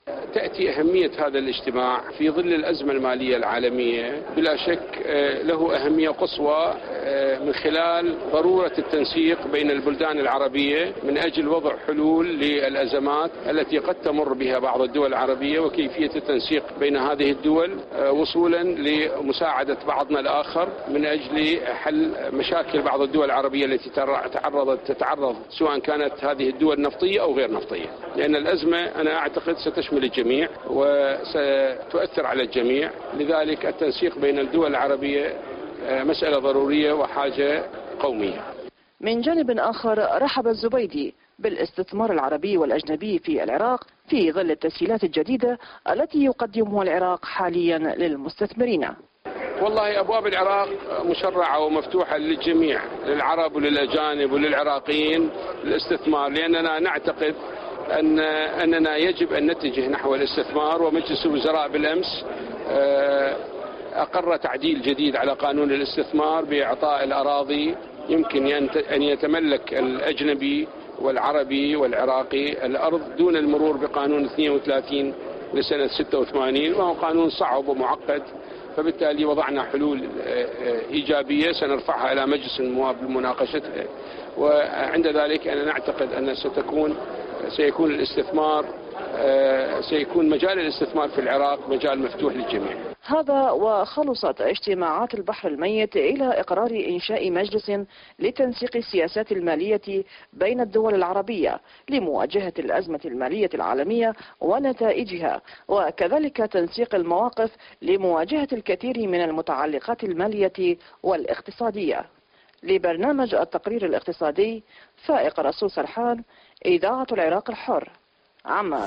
تأتي أهمية هذا الاجتماع في ظل الأزمة المالية العالمية، بلا شك له أهمية قصوى من خلال ضرورة التنسيق بين البلدان العربية من أجل وضع حلول للأزمات التي قد تمر بها بعض الدول العربية، وكيفية التنسيق بين هذه الدول وصولا لمساعدة بعضنا الآخر من أجل حل مشاكل بعض الدول العربية التي تتعرض سواء كانت هذه الدول نفطية أو غير نفطية، لأن الأزمة أنا أعتقد ستشمل الجميع وستؤثر على الجميع. لذلك التنسيق بين الدول العربية مسألة ضرورية وحاجة قومية. من جانب آخر رحب الزبيدي بالاستثمار العربي والأجنبي في العراق في ظل التسهيلات الجديدة التي يقدمها العراق حاليا للمستثمرين. والله أبواب العراق مشرعة ومفتوحة للجميع، للعرب وللأجانب وللعراقيين للاستثمار، لأننا نعتقد أننا يجب أن نتجه نحو الاستثمار. ومجلس الوزراء بالأمس أقر تعديل جديد على قانون الاستثمار بإعطاء الأراضي يمكن أن يتملك الأجنبي والعربي والعراقي الأرض دون المرور بقانون 32 لسنة 86، وهو قانون صعب ومعقد. فبالتالي وضعنا حلول إيجابية سنرفعها إلى مجلس النواب لمناقشتها، وعند ذلك أنا نعتقد أن سيكون مجال الاستثمار في العراق مجال مفتوح للجميع. هذا وخلصت اجتماعات البحر الميت إلى إقرار إنشاء مجلس لتنسيق السياسات المالية بين الدول العربية لمواجهة الأزمة المالية العالمية ونتائجها، وكذلك تنسيق المواقف لمواجهة الكثير من المتعلقات المالية والاقتصادية. لبرنامج التقرير الاقتصادي فائق رسول سرحان، إذاعة العراق الحر، عمان.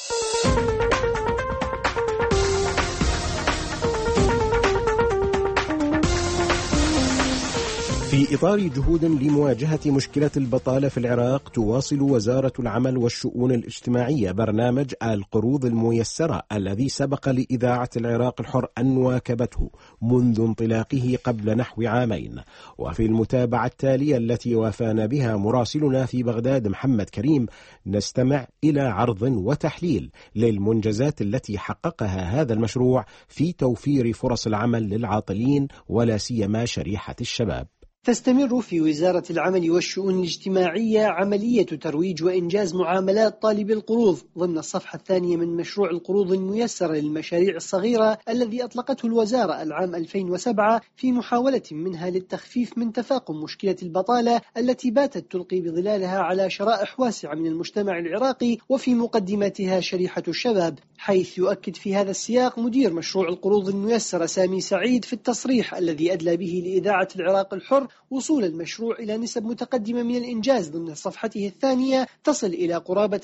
في إطار جهود لمواجهة مشكلة البطالة في العراق، تواصل وزارة العمل والشؤون الاجتماعية برنامج القروض الميسرة الذي سبق لإذاعة العراق الحر أن واكبته منذ انطلاقه قبل نحو عامين. وفي المتابعة التالية التي وافانا بها مراسلنا في بغداد محمد كريم، نستمع إلى عرض وتحليل للمنجزات التي حققها هذا المشروع في توفير فرص العمل للعاطلين ولا سيما شريحة الشباب. تستمر في وزارة العمل والشؤون الاجتماعية عملية ترويج وإنجاز معاملات طالب القروض ضمن الصفحة الثانية من مشروع القروض الميسرة للمشاريع الصغيرة الذي أطلقته الوزارة العام 2007 في محاولة منها للتخفيف من تفاقم مشكلة البطالة التي باتت تلقي بظلالها على شرائح واسعة من المجتمع العراقي وفي مقدمتها شريحة الشباب، حيث يؤكد في هذا السياق مدير مشروع القروض الميسرة سامي سعيد في التصريح الذي أدلى به لإذاعة العراق الحر وصول المشروع إلى نسب متقدمة من الإنجاز ضمن صفحته الثانية تصل إلى قرابة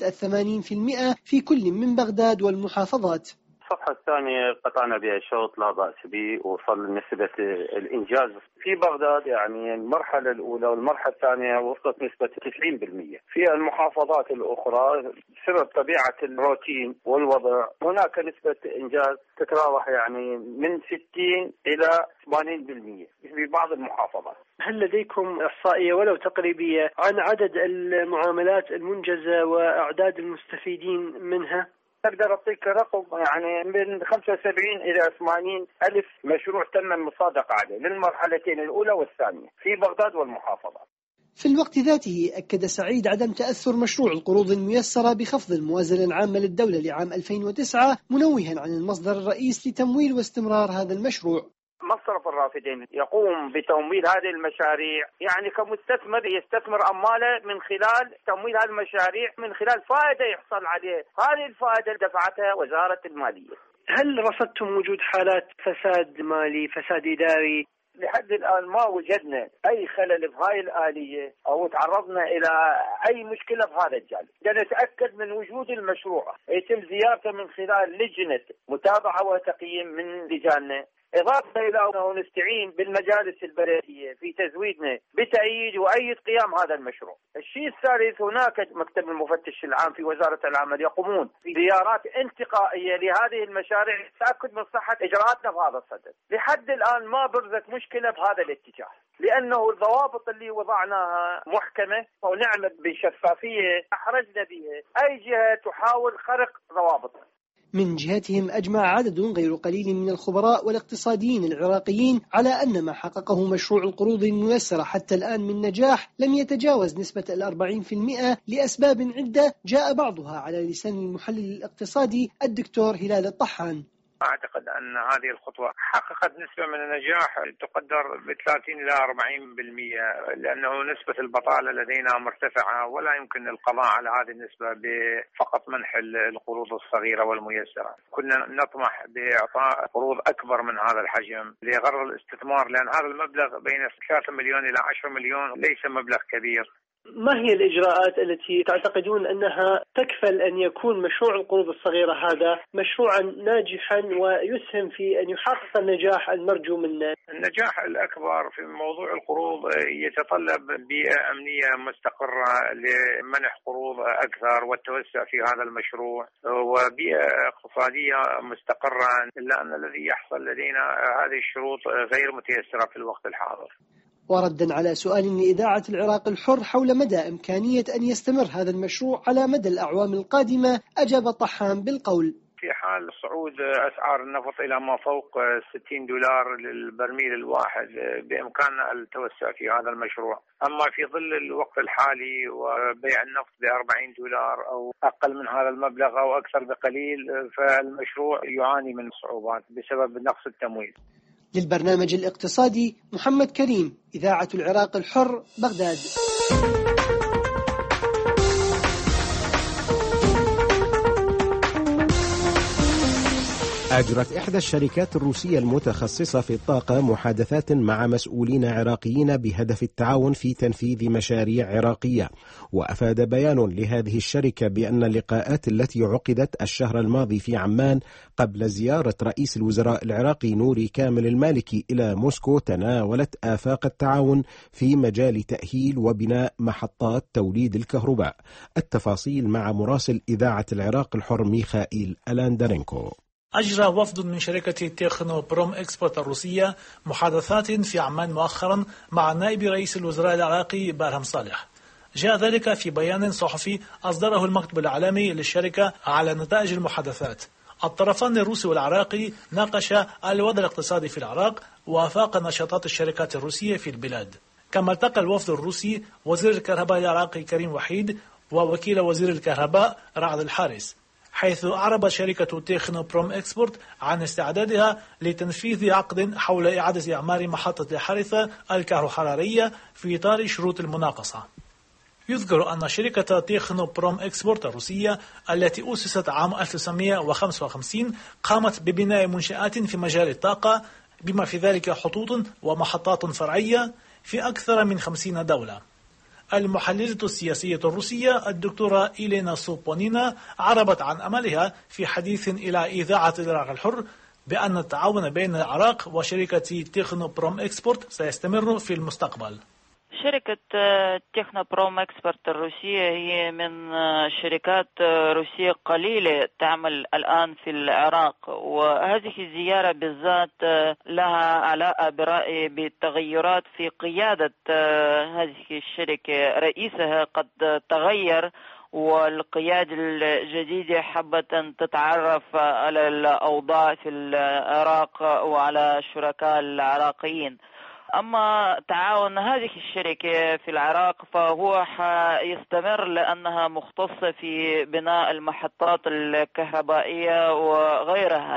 80% في كل من بغداد والمحافظات. الصفحة الثانية قطعنا بها شوط لا بأس به، وصل نسبة الإنجاز في بغداد يعني المرحلة الأولى والمرحلة الثانية وصلت نسبة 90%. في المحافظات الأخرى بسبب طبيعة الروتين والوضع هناك نسبة إنجاز تتراوح يعني من 60 إلى 80% في بعض المحافظات. هل لديكم إحصائية ولو تقريبية عن عدد المعاملات المنجزة وأعداد المستفيدين منها؟ أقدر أعطيك رقم يعني من 75 إلى 80 ألف مشروع تم المصادقة عليه للمرحلتين الأولى والثانية في بغداد والمحافظات. في الوقت ذاته أكد سعيد عدم تأثر مشروع القروض الميسرة بخفض الموازنة العامة للدولة لعام 2009، منوها عن المصدر الرئيس لتمويل واستمرار هذا المشروع. مصرف الرافدين يقوم بتمويل هذه المشاريع، يعني كمستثمر يستثمر أمواله من خلال تمويل هذه المشاريع من خلال فائدة يحصل عليه، هذه الفائدة دفعتها وزارة المالية. هل رصدتم وجود حالات فساد مالي، فساد إداري؟ لحد الآن ما وجدنا أي خلل بهاي الآلية أو تعرضنا إلى أي مشكلة بهذا الجانب. نتأكد من وجود المشروع يتم زيارته من خلال لجنة متابعة وتقييم من لجاننا، إضافة إلى أنه نستعين بالمجالس البلدية في تزويدنا بتأييد وأيد قيام هذا المشروع. الشيء الثالث، هناك مكتب المفتش العام في وزارة العمل يقومون بزيارات انتقائية لهذه المشاريع للتأكد من صحة إجراءاتنا بهذا الصدد. لحد الآن ما برزت مشكلة بهذا الاتجاه، لأنه الضوابط اللي وضعناها محكمة ونعمل بشفافية أحرجنا بها أي جهة تحاول خرق ضوابطها. من جهتهم أجمع عدد غير قليل من الخبراء والاقتصاديين العراقيين على أن ما حققه مشروع القروض الميسرة حتى الآن من نجاح لم يتجاوز نسبة 40% لأسباب عدة جاء بعضها على لسان المحلل الاقتصادي الدكتور هلال الطحان. أعتقد أن هذه الخطوة حققت نسبة من النجاح تقدر ب30 إلى 40%، لأنه نسبة البطالة لدينا مرتفعة ولا يمكن القضاء على هذه النسبة بفقط منح القروض الصغيرة والميسرة. كنا نطمح بإعطاء قروض أكبر من هذا الحجم لغرض الاستثمار، لأن هذا المبلغ بين 3 مليون إلى 10 مليون ليس مبلغ كبير. ما هي الإجراءات التي تعتقدون أنها تكفل أن يكون مشروع القروض الصغيرة هذا مشروعا ناجحا ويسهم في أن يحقق النجاح المرجو منه؟ النجاح الأكبر في موضوع القروض يتطلب بيئة أمنية مستقرة لمنح قروض أكثر والتوسع في هذا المشروع، وبيئة اقتصادية مستقرة، إلا أن الذي يحصل لدينا هذه الشروط غير متيسرة في الوقت الحاضر. وردا على سؤال لإذاعة العراق الحر حول مدى إمكانية أن يستمر هذا المشروع على مدى الأعوام القادمة، أجاب طحان بالقول: في حال صعود أسعار النفط إلى ما فوق $60 للبرميل الواحد بإمكاننا التوسع في هذا المشروع. أما في ظل الوقت الحالي وبيع النفط $40 أو أقل من هذا المبلغ أو أكثر بقليل، فالمشروع يعاني من صعوبات بسبب نقص التمويل. للبرنامج الاقتصادي محمد كريم، إذاعة العراق الحر، بغداد. أجرت إحدى الشركات الروسية المتخصصة في الطاقة محادثات مع مسؤولين عراقيين بهدف التعاون في تنفيذ مشاريع عراقية. وأفاد بيان لهذه الشركة بأن اللقاءات التي عقدت الشهر الماضي في عمان قبل زيارة رئيس الوزراء العراقي نوري كامل المالكي إلى موسكو تناولت آفاق التعاون في مجال تأهيل وبناء محطات توليد الكهرباء. التفاصيل مع مراسل إذاعة العراق الحر ميخائيل ألاندرينكو. أجرى وفد من شركة تكنو بروم إكسبورت الروسية محادثات في عمان مؤخرا مع نائب رئيس الوزراء العراقي بارهم صالح. جاء ذلك في بيان صحفي أصدره المكتب الإعلامي للشركة على نتائج المحادثات. الطرفان الروسي والعراقي ناقشا الوضع الاقتصادي في العراق وآفاق نشاطات الشركات الروسية في البلاد. كما التقى الوفد الروسي وزير الكهرباء العراقي كريم وحيد ووكيل وزير الكهرباء رعد الحارس، حيث أعربت شركة تكنو بروم إكسبورت عن استعدادها لتنفيذ عقد حول إعادة إعمار محطة حارثة الكهروحرارية في إطار شروط المناقصة. يذكر أن شركة تكنو بروم إكسبورت الروسية التي أسست عام 1955 قامت ببناء منشآت في مجال الطاقة بما في ذلك خطوط ومحطات فرعية في أكثر من 50 دولة. المحللة السياسية الروسية الدكتورة إيلينا سوبونينا عربت عن أملها في حديث إلى إذاعة العراق الحر بأن التعاون بين العراق وشركة تكنو بروم إكسبورت سيستمر في المستقبل. شركة تكنو بروم إكسبورت الروسية هي من شركات روسية قليلة تعمل الآن في العراق، وهذه الزيارة بالذات لها علاقة برأيي بالتغيرات في قيادة هذه الشركة. رئيسها قد تغير والقيادة الجديدة حبت أن تتعرف على الأوضاع في العراق وعلى الشركاء العراقيين. أما تعاون هذه الشركة في العراق فهو يستمر لأنها مختصة في بناء المحطات الكهربائية وغيرها،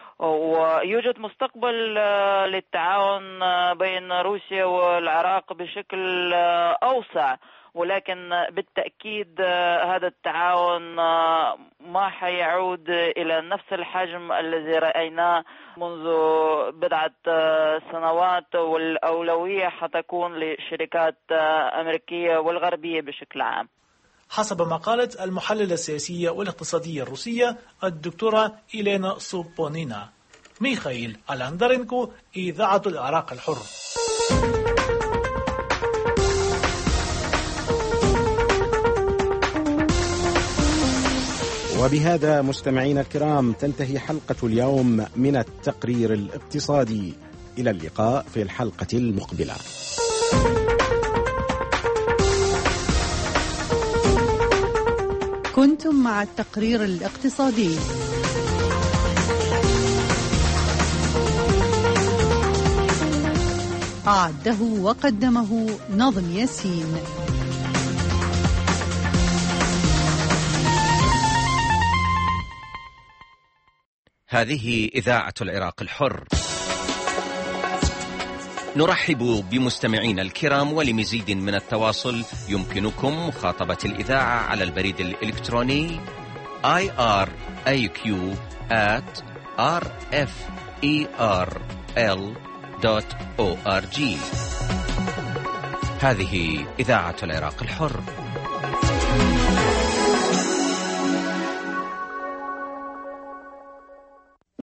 ويوجد مستقبل للتعاون بين روسيا والعراق بشكل أوسع، ولكن بالتأكيد هذا التعاون ما حيعود إلى نفس الحجم الذي رأيناه منذ بضعة سنوات، والأولوية حتكون لشركات أمريكية والغربية بشكل عام. حسب ما قالت المحللة السياسية والاقتصادية الروسية الدكتورة إيلينا سوبونينا. ميخائيل ألاندرينكو، إذاعة العراق الحر. وبهذا مستمعينا الكرام تنتهي حلقة اليوم من التقرير الاقتصادي. إلى اللقاء في الحلقة المقبلة. كنتم مع التقرير الاقتصادي. أعده وقدمه نظم ياسين. هذه إذاعة العراق الحر. نرحب بمستمعينا الكرام، ولمزيد من التواصل يمكنكم مخاطبة الإذاعة على البريد الإلكتروني iraq@rferl.org. هذه إذاعة العراق الحر.